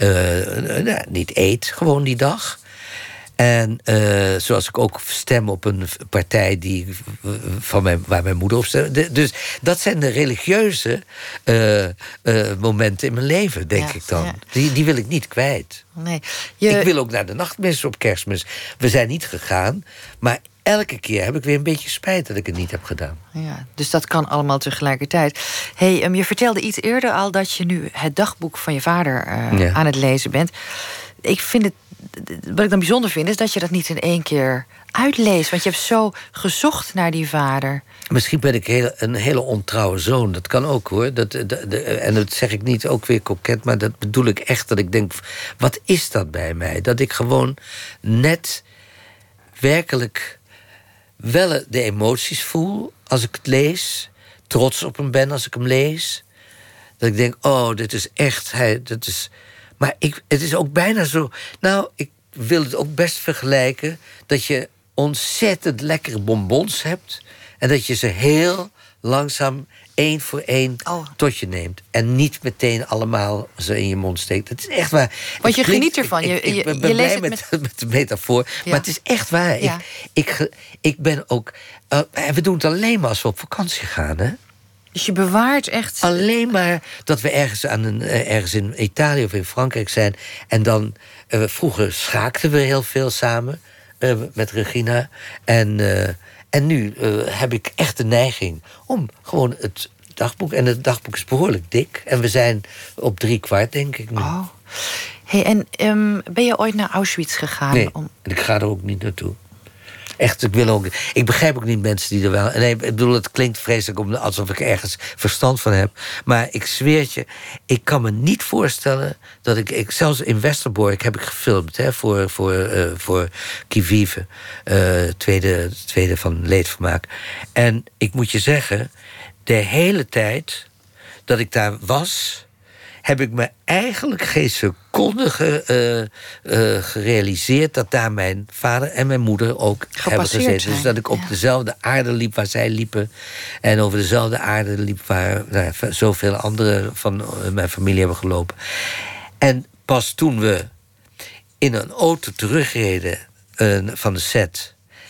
niet eet, gewoon die dag. En zoals ik ook stem op een partij waar mijn moeder op stemt. Dus dat zijn de religieuze momenten in mijn leven, denk ik dan. Ja. Die wil ik niet kwijt. Nee. Ik wil ook naar de nachtmis op Kerstmis. We zijn niet gegaan, maar elke keer heb ik weer een beetje spijt dat ik het niet heb gedaan. Ja, dus dat kan allemaal tegelijkertijd. Je vertelde iets eerder al dat je nu het dagboek van je vader aan het lezen bent. ik vind het... Wat ik dan bijzonder vind, is dat je dat niet in één keer uitleest. Want je hebt zo gezocht naar die vader. Misschien ben ik een hele ontrouwe zoon. Dat kan ook, hoor. En dat zeg ik niet ook weer koket, maar dat bedoel ik echt. Dat ik denk, wat is dat bij mij? Dat ik gewoon net werkelijk wel de emoties voel als ik het lees. Trots op hem ben als ik hem lees. Dat ik denk, oh, dit is echt... Maar het is ook bijna zo... Nou, ik wil het ook best vergelijken... dat je ontzettend lekkere bonbons hebt... en dat je ze heel langzaam 1 voor 1 tot je neemt. En niet meteen allemaal ze in je mond steekt. Dat is echt waar. Want je geniet ervan. Ik ben blij met de metafoor. Ja. Maar het is echt waar. Ja. Ik ben ook... we doen het alleen maar als we op vakantie gaan, hè? Dus je bewaart echt... Alleen maar dat we ergens in Italië of in Frankrijk zijn... en dan... vroeger schaakten we heel veel samen met Regina. En nu heb ik echt de neiging om gewoon het dagboek... en het dagboek is behoorlijk dik. En we zijn op 3/4, denk ik nu. Oh. Hey, en ben je ooit naar Auschwitz gegaan? Nee, en ik ga er ook niet naartoe. Echt, ik begrijp ook niet mensen die er wel... Nee, ik bedoel, het klinkt vreselijk alsof ik ergens verstand van heb. Maar ik zweer het je, ik kan me niet voorstellen dat ik zelfs in Westerbork heb ik gefilmd, hè, voor Qui Vive, tweede van Leedvermaak. En ik moet je zeggen, de hele tijd dat ik daar was... heb ik me eigenlijk geen seconde gerealiseerd... dat daar mijn vader en mijn moeder ook hebben gezeten. Zijn. Dus dat ik op dezelfde aarde liep waar zij liepen... en over dezelfde aarde liep waar zoveel anderen van mijn familie hebben gelopen. En pas toen we in een auto terugreden van de set...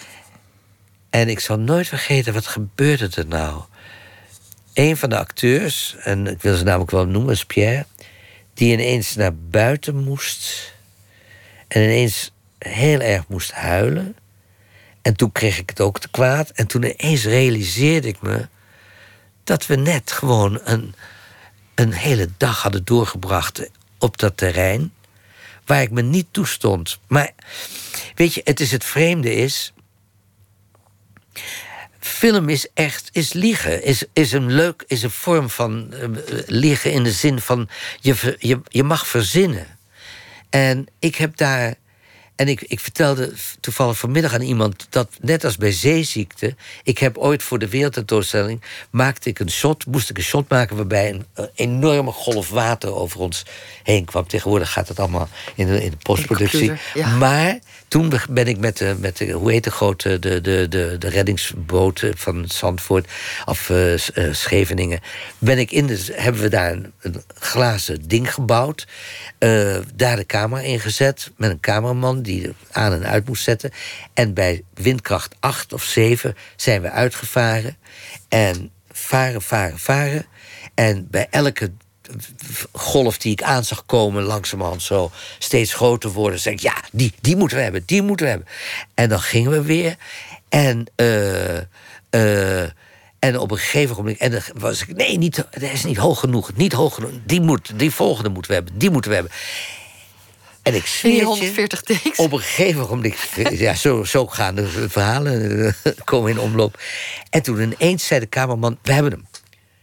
en ik zal nooit vergeten, wat gebeurde er nou... Een van de acteurs, en ik wil ze namelijk wel noemen, is Pierre... die ineens naar buiten moest... en ineens heel erg moest huilen. En toen kreeg ik het ook te kwaad. En toen ineens realiseerde ik me... dat we net gewoon een hele dag hadden doorgebracht... op dat terrein, waar ik me niet toestond. Maar weet je, het vreemde is... Film is liegen, is een vorm van liegen in de zin van je mag verzinnen. En ik heb daar... En ik vertelde toevallig vanmiddag aan iemand... dat net als bij zeeziekte... ik heb ooit voor de wereldtentoonstelling... moest ik een shot maken... waarbij een enorme golf water over ons heen kwam. Tegenwoordig gaat het allemaal in de postproductie. Ja. Maar toen ben ik met de hoe heet de grote... de reddingsboot van Zandvoort... of Scheveningen... hebben we daar een glazen ding gebouwd... daar de camera ingezet... met een cameraman die aan en uit moest zetten. En bij windkracht 8 of 7 zijn we uitgevaren. En varen. En bij elke golf die ik aan zag komen... langzamerhand zo steeds groter worden... zei ik, ja, die moeten we hebben. En dan gingen we weer. En op een gegeven moment... En dan was ik, nee, dat is niet hoog genoeg. Die volgende moeten we hebben. En ik zweer 140 takes. Op een gegeven moment... Ja, zo gaan de verhalen komen in omloop. En toen ineens zei de cameraman, we hebben hem.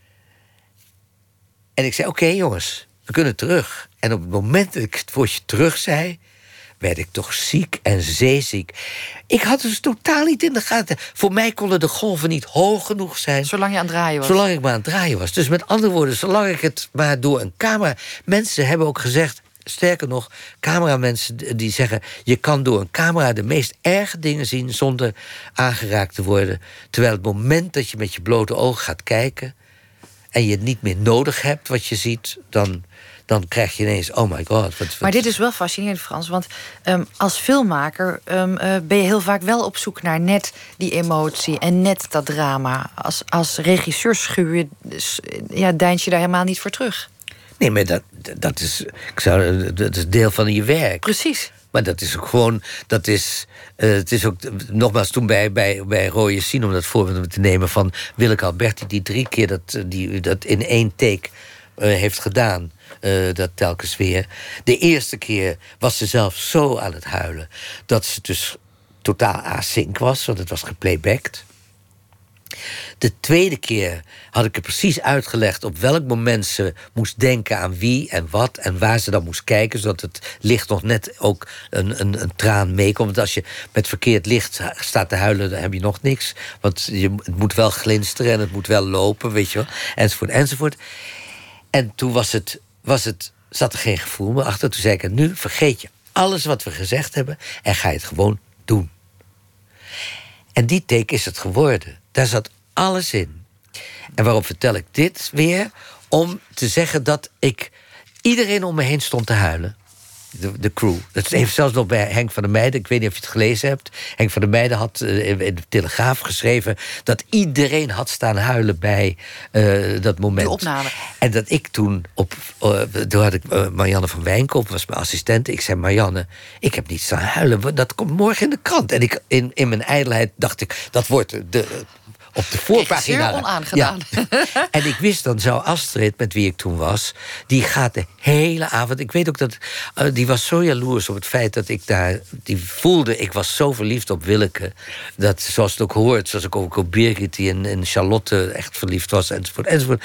En ik zei, oké, jongens, we kunnen terug. En op het moment dat ik het woordje terug zei... werd ik toch ziek en zeeziek. Ik had dus totaal niet in de gaten. Voor mij konden de golven niet hoog genoeg zijn. Zolang je aan het draaien was. Zolang ik maar aan het draaien was. Dus met andere woorden, zolang ik het maar door een camera... Mensen hebben ook gezegd, sterker nog, cameramensen die zeggen... je kan door een camera de meest erge dingen zien... zonder aangeraakt te worden. Terwijl het moment dat je met je blote ogen gaat kijken... en je het niet meer nodig hebt wat je ziet... dan krijg je ineens, oh my god. Maar dit is wel fascinerend, Frans. Want als filmmaker ben je heel vaak wel op zoek naar net die emotie... en net dat drama. Als regisseur deins je daar helemaal niet voor terug. Nee, maar dat is deel van je werk. Precies. Maar dat is ook gewoon... het is ook, nogmaals, toen bij Rode Sien... om dat voorbeeld te nemen van Willeke Alberti... die 3 keer dat in 1 take... heeft gedaan. Dat telkens weer. De eerste keer was ze zelf zo aan het huilen dat ze dus totaal async was, want het was geplaybacked. De tweede keer had ik er precies uitgelegd op welk moment ze moest denken aan wie en wat en waar ze dan moest kijken, zodat het licht nog net ook een traan meekomt. Want als je met verkeerd licht staat te huilen, dan heb je nog niks. Want het moet wel glinsteren en het moet wel lopen, weet je wel, enzovoort, enzovoort. En toen zat er geen gevoel meer achter. Toen zei ik, nu vergeet je alles wat we gezegd hebben en ga je het gewoon doen. En die take is het geworden. Daar zat alles in. En waarom vertel ik dit weer? Om te zeggen dat iedereen om me heen stond te huilen. De crew. Dat heeft zelfs nog bij Henk van der Meijden. Ik weet niet of je het gelezen hebt. Henk van der Meijden had in de Telegraaf geschreven dat iedereen had staan huilen bij dat moment. De opname. En dat ik toen toen had ik Marianne van Wijnkoop, was mijn assistent. Ik zei, Marianne, ik heb niet staan huilen. Dat komt morgen in de krant. En ik in mijn ijdelheid dacht ik, dat wordt op de voorpagina. Zeer onaangedaan. Ja. En ik wist, dan zou Astrid, met wie ik toen was, die gaat de hele avond. Ik weet ook dat die was zo jaloers op het feit dat ik daar, die voelde, ik was zo verliefd op Willeke, dat zoals het ook hoort, zoals ik ook op Birgit, die in Charlotte echt verliefd was, enzovoort, enzovoort.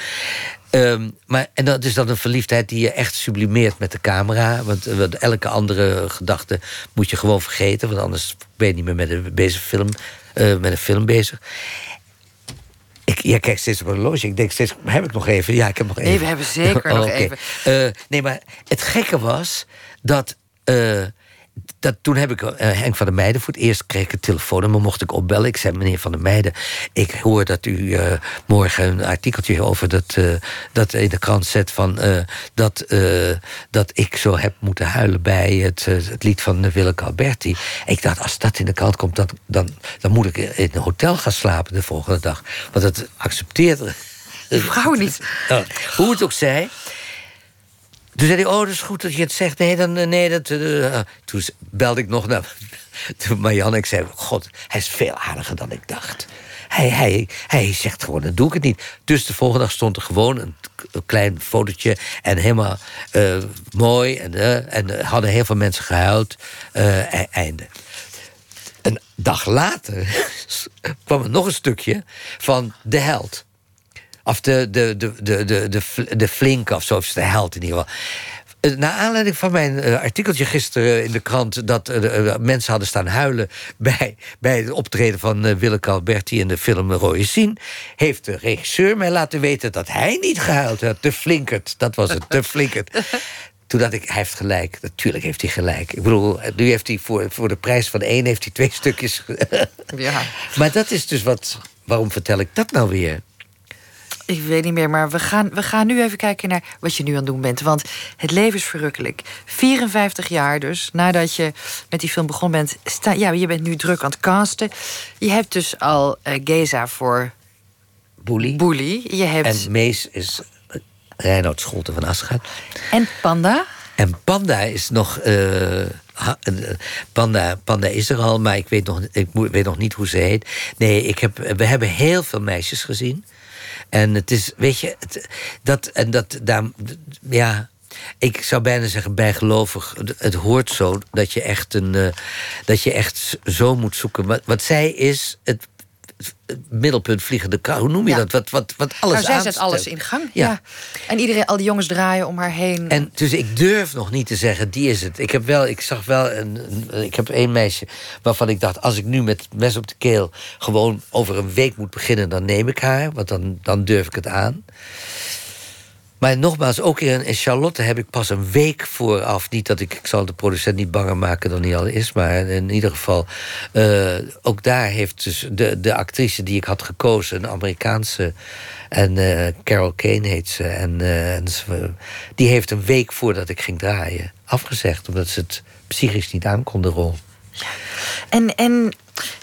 En dat is dan een verliefdheid die je echt sublimeert met de camera. Want elke andere gedachte moet je gewoon vergeten, want anders ben je niet meer met een film bezig. Jij kijkt steeds op een horloge. Ik denk steeds, heb ik nog even? Ja, ik heb nog even. Nee, we hebben zeker nog okay. even. Nee, maar het gekke was dat toen heb ik Henk van der Meijden voor het eerst kreeg ik een telefoonnummer, mocht ik opbellen. Ik zei, meneer van der Meijden, ik hoor dat u morgen een artikeltje over dat in de krant zet van dat ik zo heb moeten huilen bij het lied van Willeke Alberti. Ik dacht, als dat in de krant komt, dan moet ik in een hotel gaan slapen de volgende dag. Want dat accepteerde de vrouw niet. Hoe het ook zij. Toen zei hij, dat is goed dat je het zegt. Toen belde ik nog naar Marianne. Ik zei, god, hij is veel aardiger dan ik dacht. Hij zegt gewoon, dan doe ik het niet. Dus de volgende dag stond er gewoon een klein fotootje. En helemaal mooi. En hadden heel veel mensen gehuild. Einde. Een dag later kwam er nog een stukje van De Held. Of de flinke, of zo, of de held in ieder geval. Naar aanleiding van mijn artikeltje gisteren in de krant, dat mensen hadden staan huilen bij het optreden van Willeke Alberti in de film Rode Zien, heeft de regisseur mij laten weten dat hij niet gehuild had. De Flinkert, dat was het, de Flinkert. Toen dacht ik, hij heeft gelijk. Natuurlijk heeft hij gelijk. Ik bedoel, nu heeft hij voor de prijs van 1 heeft hij 2 stukjes. Ja. Maar dat is dus waarom vertel ik dat nou weer? Ik weet niet meer, maar we gaan nu even kijken naar wat je nu aan het doen bent. Want het leven is verrukkelijk. 54 jaar dus, nadat je met die film begonnen bent. Je bent nu druk aan het casten. Je hebt dus al Geza voor Boelie. Je hebt... En Mees is Reinoud Scholten van Aschat. En Panda? En Panda is nog... Panda is er al, maar ik weet nog niet hoe ze heet. Nee, we hebben heel veel meisjes gezien. En het is, weet je, ik zou bijna zeggen bijgelovig. Het hoort zo dat je echt zo moet zoeken. Want zij is het middelpunt vliegende kou. Hoe noem je dat? Wat alles zij zet alles in gang. Ja. En al die jongens draaien om haar heen. En dus ik durf nog niet te zeggen, die is het. Ik heb één meisje waarvan ik dacht, als ik nu met het mes op de keel gewoon over een week moet beginnen, dan neem ik haar. Want dan durf ik het aan. Maar nogmaals, ook in Charlotte heb ik pas een week vooraf. Niet dat ik zal de producent niet banger maken dan hij al is. Maar in ieder geval, ook daar heeft dus de actrice die ik had gekozen, een Amerikaanse. En Carol Kane heet ze. En die heeft een week voordat ik ging draaien afgezegd. Omdat ze het psychisch niet aan kon, de rol. En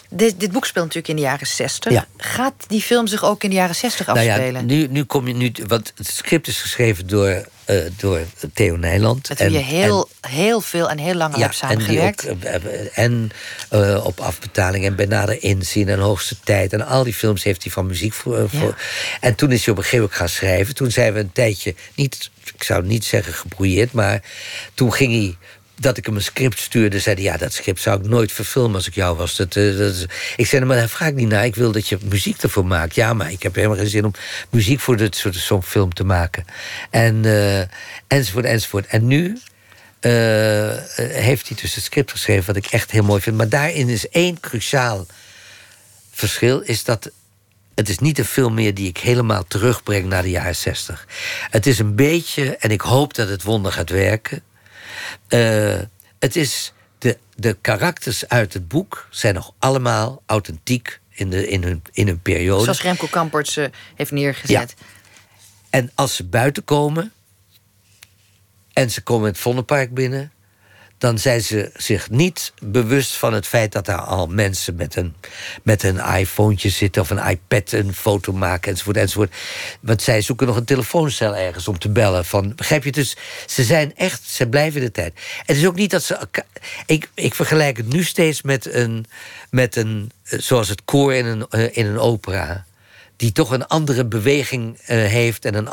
Dit boek speelt natuurlijk in de jaren 60. Ja. Gaat die film zich ook in de jaren 60 afspelen? Nou ja, nu kom je want het script is geschreven door Theo Nijland. Met wie je heel veel en heel lang hebt samengewerkt. En op afbetaling en bij nader inzien en hoogste tijd. En al die films heeft hij van muziek voor. En toen is hij op een gegeven moment gaan schrijven. Toen zijn we een tijdje, ik zou niet zeggen gebrouilleerd, maar toen ging hij, dat ik hem een script stuurde, zei hij, ja, dat script zou ik nooit verfilmen als ik jou was. Ik zei, maar daar vraag ik niet naar. Ik wil dat je muziek ervoor maakt. Ja, maar ik heb helemaal geen zin om muziek voor zo'n film te maken. En enzovoort, enzovoort. En nu heeft hij dus het script geschreven, wat ik echt heel mooi vind. Maar daarin is één cruciaal verschil, is dat het is niet een film meer die ik helemaal terugbreng naar de jaren 60. Het is een beetje, en ik hoop dat het wonder gaat werken, het is de karakters uit het boek zijn nog allemaal authentiek in hun periode. Zoals Remco Kamperts heeft neergezet. Ja. En als ze buiten komen en ze komen het Vondelpark binnen, dan zijn ze zich niet bewust van het feit dat daar al mensen met een iPhone zitten of een iPad een foto maken enzovoort, enzovoort. Want zij zoeken nog een telefooncel ergens om te bellen. Begrijp je? Dus ze blijven de tijd. Het is ook niet dat ze. Ik vergelijk het nu steeds met een zoals het koor in een opera, die toch een andere beweging heeft en een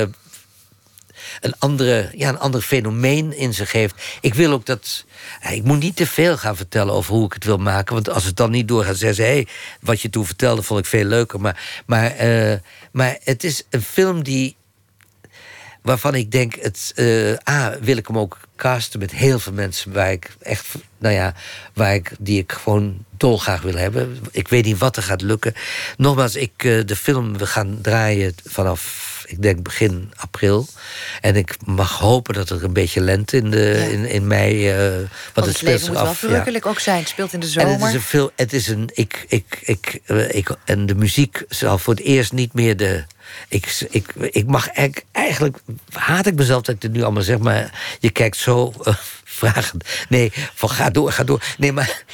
ander fenomeen in zich heeft. Ik wil ook dat. Ik moet niet te veel gaan vertellen over hoe ik het wil maken. Want als het dan niet doorgaat, zeggen ze, wat je toen vertelde vond ik veel leuker. Maar het is een film waarvan ik denk, wil ik hem ook casten met heel veel mensen waar ik echt, die ik gewoon dolgraag wil hebben. Ik weet niet wat er gaat lukken. Nogmaals, de film, we gaan draaien vanaf, ik denk begin april. En ik mag hopen dat er een beetje lente in mei. Want het leven moet wel verrukkelijk ook zijn. Het speelt in de zomer. En het is een en de muziek zal voor het eerst niet meer ik mag eigenlijk haat ik mezelf dat ik dit nu allemaal zeg, maar je kijkt zo vragend. Nee, van ga door. Nee, maar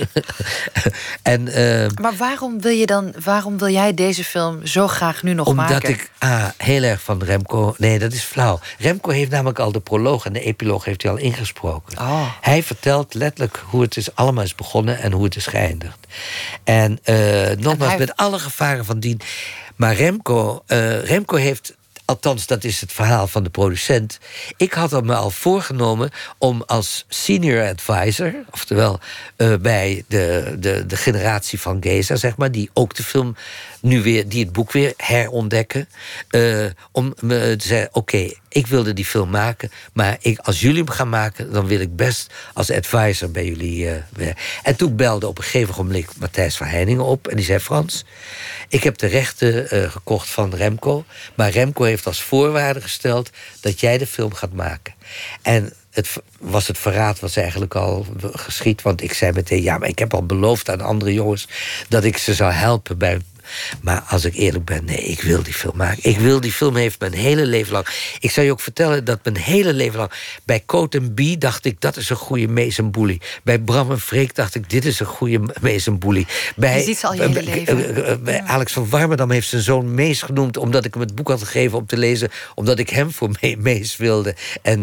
maar waarom wil jij deze film zo graag nu nog maken? Omdat ik heel erg van Remco. Nee, dat is flauw. Remco heeft namelijk al de proloog en de epiloog heeft hij al ingesproken. Oh. Hij vertelt letterlijk hoe het allemaal is begonnen en hoe het is geëindigd. En nogmaals, met alle gevaren van dien. Maar Remco heeft, althans dat is het verhaal van de producent, ik had me al voorgenomen om als senior advisor, oftewel bij de generatie van Geza, zeg maar, die ook de film die het boek weer herontdekken, om me te zeggen, oké, ik wilde die film maken, maar als jullie hem gaan maken, dan wil ik best als advisor bij jullie werken. En toen belde op een gegeven moment Matthijs van Heiningen op en die zei, Frans, ik heb de rechten gekocht van Remco, maar Remco heeft als voorwaarde gesteld dat jij de film gaat maken. En het verraad was eigenlijk al geschied, want ik zei meteen, ja, maar ik heb al beloofd aan andere jongens dat ik ze zou helpen bij. Maar als ik eerlijk ben, nee, ik wil die film maken. Die film heeft mijn hele leven lang. Ik zou je ook vertellen dat mijn hele leven lang bij Coat & Bie dacht ik, dat is een goede Mees en Boelie. Bij Bram en Freek dacht ik, dit is een goede Mees en Boelie. Je ziet ze al je hele leven. Bij Alex van Warmerdam heeft zijn zoon Mees genoemd, omdat ik hem het boek had gegeven om te lezen, omdat ik hem voor Mees wilde.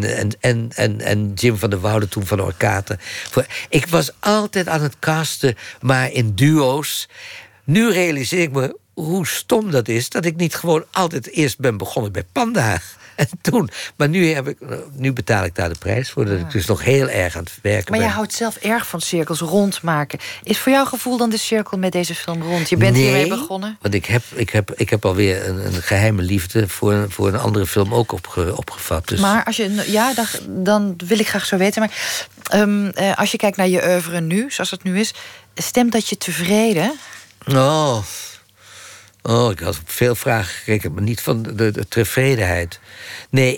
En Jim van der Woude toen van Orkaten. Ik was altijd aan het casten, maar in duo's. Nu realiseer ik me hoe stom dat is, dat ik niet gewoon altijd eerst ben begonnen bij Panda. En toen. Maar nu betaal ik daar de prijs voor, dat ik dus nog heel erg aan het werken ben. Maar jij houdt zelf erg van cirkels rondmaken. Is voor jouw gevoel dan de cirkel met deze film rond? Je bent hiermee begonnen? Want ik heb alweer een geheime liefde voor een andere film ook opgevat. Dus. Maar als je, dan wil ik graag zo weten. Maar als je kijkt naar je oeuvre nu, zoals het nu is, stemt dat je tevreden? Ik had veel vragen gekregen, maar niet van de tevredenheid. Nee,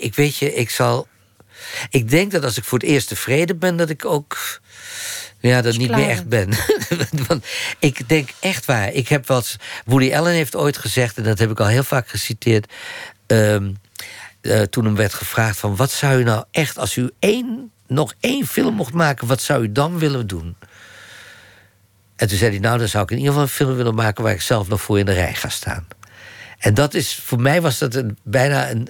ik denk dat als ik voor het eerst tevreden ben, dat ik ook dat niet meer echt ben. Want ik denk echt waar. Ik heb wat Woody Allen heeft ooit gezegd, en dat heb ik al heel vaak geciteerd. Toen hem werd gevraagd van, wat zou u nou echt, als u nog één film mocht maken, wat zou u dan willen doen? En toen zei hij, nou, dan zou ik in ieder geval een film willen maken... waar ik zelf nog voor in de rij ga staan. En dat is, voor mij was dat bijna een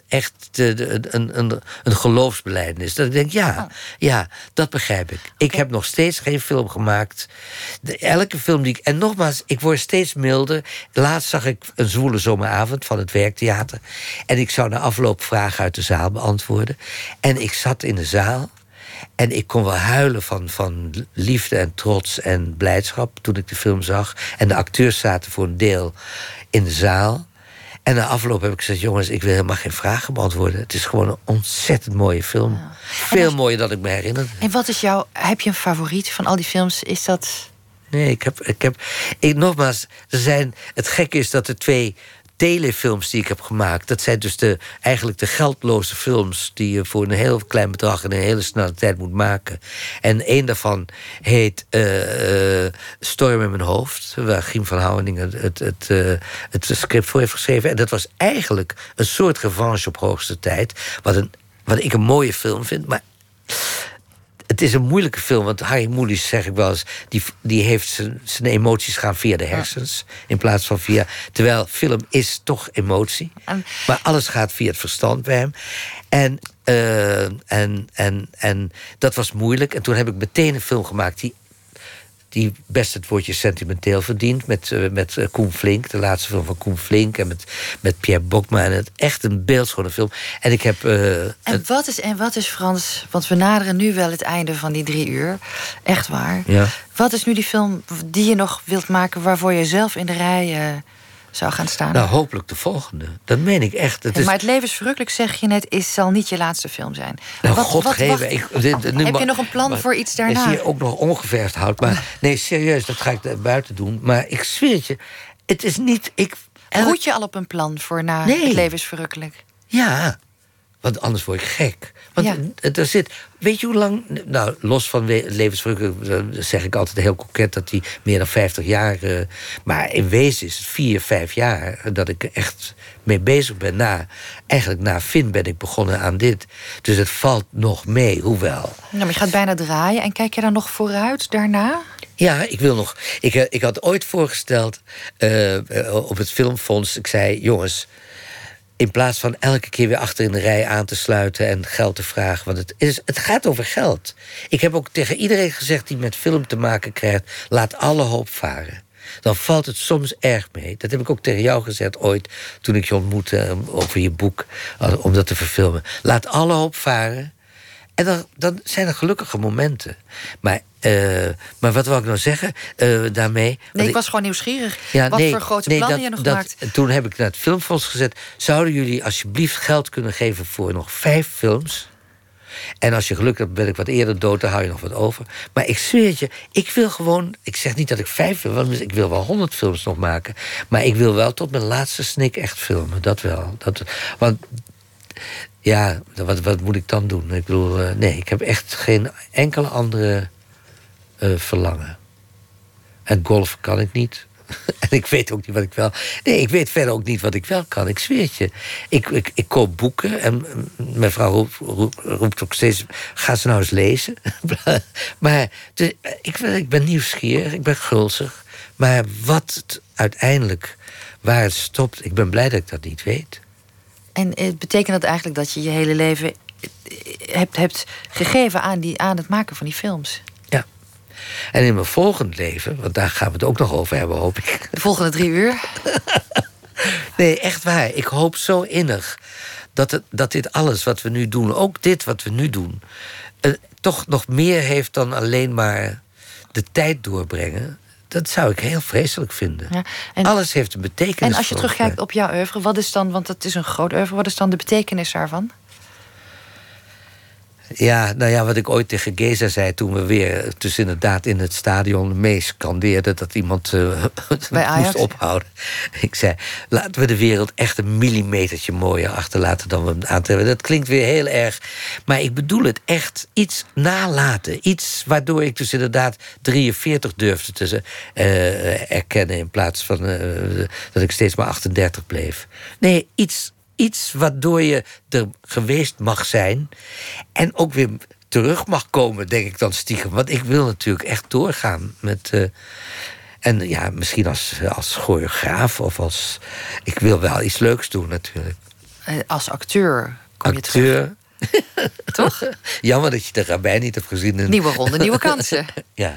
geloofsbelijdenis. Dat ik denk, ja, dat begrijp ik. Ik heb nog steeds geen film gemaakt. Elke film die ik... En nogmaals, ik word steeds milder. Laatst zag ik Een zwoele zomeravond van het Werktheater. En ik zou na afloop vragen uit de zaal beantwoorden. En ik zat in de zaal... En ik kon wel huilen van liefde en trots en blijdschap... toen ik de film zag. En de acteurs zaten voor een deel in de zaal... En na afloop heb ik gezegd, jongens, ik wil helemaal geen vragen beantwoorden. Het is gewoon een ontzettend mooie film. Ja. Veel mooier dan ik me herinner. En wat is heb je een favoriet van al die films? Is dat... Nee, nogmaals, het gekke is dat de 2 telefilms die ik heb gemaakt... dat zijn dus eigenlijk de geldloze films... die je voor een heel klein bedrag in een hele snelle tijd moet maken. En één daarvan heet Storm in mijn hoofd... waar Giem van Houwening het script voor heeft geschreven. En dat was eigenlijk een soort revanche op hoogste tijd... wat ik een mooie film vind, maar... Het is een moeilijke film, want Harry Mulisch, zeg ik wel eens... die heeft zijn emoties gaan via de hersens... in plaats van via... Terwijl film is toch emotie. Maar alles gaat via het verstand bij hem. En dat was moeilijk. En toen heb ik meteen een film gemaakt... die best het woordje sentimenteel verdient... met Koen Flink, de laatste film van Koen Flink... en met Pierre Bokma. En het echt een beeldschone film. En ik heb... Wat is, Frans... want we naderen nu wel het einde van die 3 uur. Echt waar. Ja. Wat is nu die film die je nog wilt maken... waarvoor je zelf in de rij zou gaan staan? Nou, hopelijk de volgende. Dat meen ik echt. Maar Het leven is verrukkelijk, zeg je net... zal niet je laatste film zijn. Nou, God geven. Heb je nog een plan voor iets daarna? Is hier ook nog ongeverfd hout. Maar nee, serieus, dat ga ik buiten doen. Maar ik zweer het je, het is niet... Roet je al op een plan voor na Het leven is verrukkelijk? Ja, want anders word ik gek. Want er zit... Weet je hoe lang... Nou, los van levensverrukkelijk zeg ik altijd heel koket... dat die meer dan 50 jaar... maar in wezen is het 4, 5 jaar... dat ik er echt mee bezig ben. Eigenlijk na Finn ben ik begonnen aan dit. Dus het valt nog mee, hoewel. Nou, maar je gaat bijna draaien. En kijk je dan nog vooruit daarna? Ja, ik wil nog... Ik had ooit voorgesteld op het Filmfonds... Ik zei, jongens... in plaats van elke keer weer achter in de rij aan te sluiten... en geld te vragen, want het gaat over geld. Ik heb ook tegen iedereen gezegd die met film te maken krijgt... laat alle hoop varen. Dan valt het soms erg mee. Dat heb ik ook tegen jou gezegd ooit... toen ik je ontmoette over je boek, om dat te verfilmen. Laat alle hoop varen. En dan zijn er gelukkige momenten. Maar wat wil ik nou zeggen daarmee? Nee, ik was gewoon nieuwsgierig. Wat voor grote plannen je nog maakt? Toen heb ik naar het Filmfonds gezet... zouden jullie alsjeblieft geld kunnen geven voor nog 5 films? En als je geluk hebt, ben ik wat eerder dood... dan hou je nog wat over. Maar ik zweer het je, ik wil gewoon... Ik zeg niet dat ik 5 wil, want ik wil wel 100 films nog maken. Maar ik wil wel tot mijn laatste snik echt filmen. Dat wel. Want... Ja, wat moet ik dan doen? Ik bedoel, nee, ik heb echt geen enkele andere verlangen. En golfen kan ik niet. En ik weet ook niet wat ik wel... Nee, ik weet verder ook niet wat ik wel kan. Ik zweer het je. Ik koop boeken en mijn vrouw roept ook steeds... ga ze nou eens lezen. Maar ik ben nieuwsgierig, ik ben gulzig. Maar uiteindelijk, waar het stopt... ik ben blij dat ik dat niet weet. En betekent dat eigenlijk dat je je hele leven hebt gegeven aan het maken van die films? Ja. En in mijn volgend leven, want daar gaan we het ook nog over hebben, hoop ik. De volgende 3 uur? Nee, echt waar. Ik hoop zo innig dat dit alles wat we nu doen, ook dit wat we nu doen... toch nog meer heeft dan alleen maar de tijd doorbrengen... Dat zou ik heel vreselijk vinden. Ja, alles heeft een betekenis. En als je terugkijkt op jouw oeuvre, wat is dan... want het is een groot oeuvre, wat is dan de betekenis daarvan? Ja, nou ja, wat ik ooit tegen Geza zei... toen we weer dus inderdaad in het stadion mee scandeerden... dat iemand moest ophouden. Ik zei, laten we de wereld echt een millimetertje mooier achterlaten... dan we hem aantreffen. Dat klinkt weer heel erg. Maar ik bedoel het echt iets nalaten. Iets waardoor ik dus inderdaad 43 durfde te erkennen... in plaats van dat ik steeds maar 38 bleef. Nee, iets waardoor je er geweest mag zijn... en ook weer terug mag komen, denk ik dan stiekem. Want ik wil natuurlijk echt doorgaan met... en ja, misschien als choreograaf of als... Ik wil wel iets leuks doen, natuurlijk. Als acteur kom je terug. Toch? Jammer dat je de Rabijn niet hebt gezien. Nieuwe ronde, nieuwe kansen. Ja.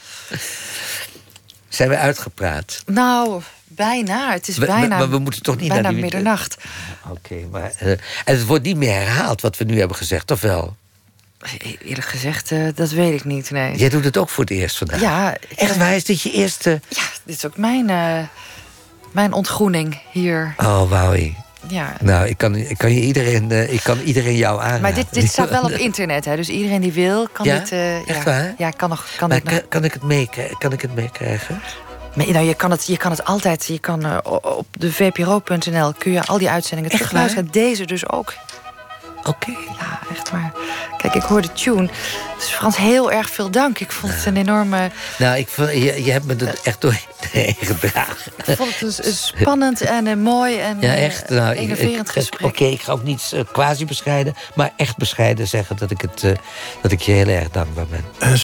Zijn we uitgepraat? Nou, bijna. Het is bijna. Maar we moeten toch niet bijna naar die... middernacht. Oké, maar... en het wordt niet meer herhaald wat we nu hebben gezegd, of wel? Eerlijk gezegd, dat weet ik niet, nee. Jij doet het ook voor het eerst vandaag? Ja. Echt waar, is dit je eerste... Ja, dit is ook mijn ontgroening hier. Oh, wauw. Ja. Nou, ik kan iedereen jou aanraden. Maar dit staat wel op internet, hè? Dus iedereen die wil kan dit... echt waar? Ja, kan ik het meekrijgen? Nou, je kan het altijd... Je kan op de vpro.nl kun je al die uitzendingen terugluisteren. Deze dus ook. Oké. Ja, echt waar. Kijk, ik hoor de tune. Dus Frans, heel erg veel dank. Ik vond het een enorme... Nou, je hebt me er echt doorheen gedragen. Ik vond het een spannend en mooi en enerverend gesprek. Oké, ik ga ook niet quasi bescheiden, maar echt bescheiden zeggen dat ik je heel erg dankbaar ben.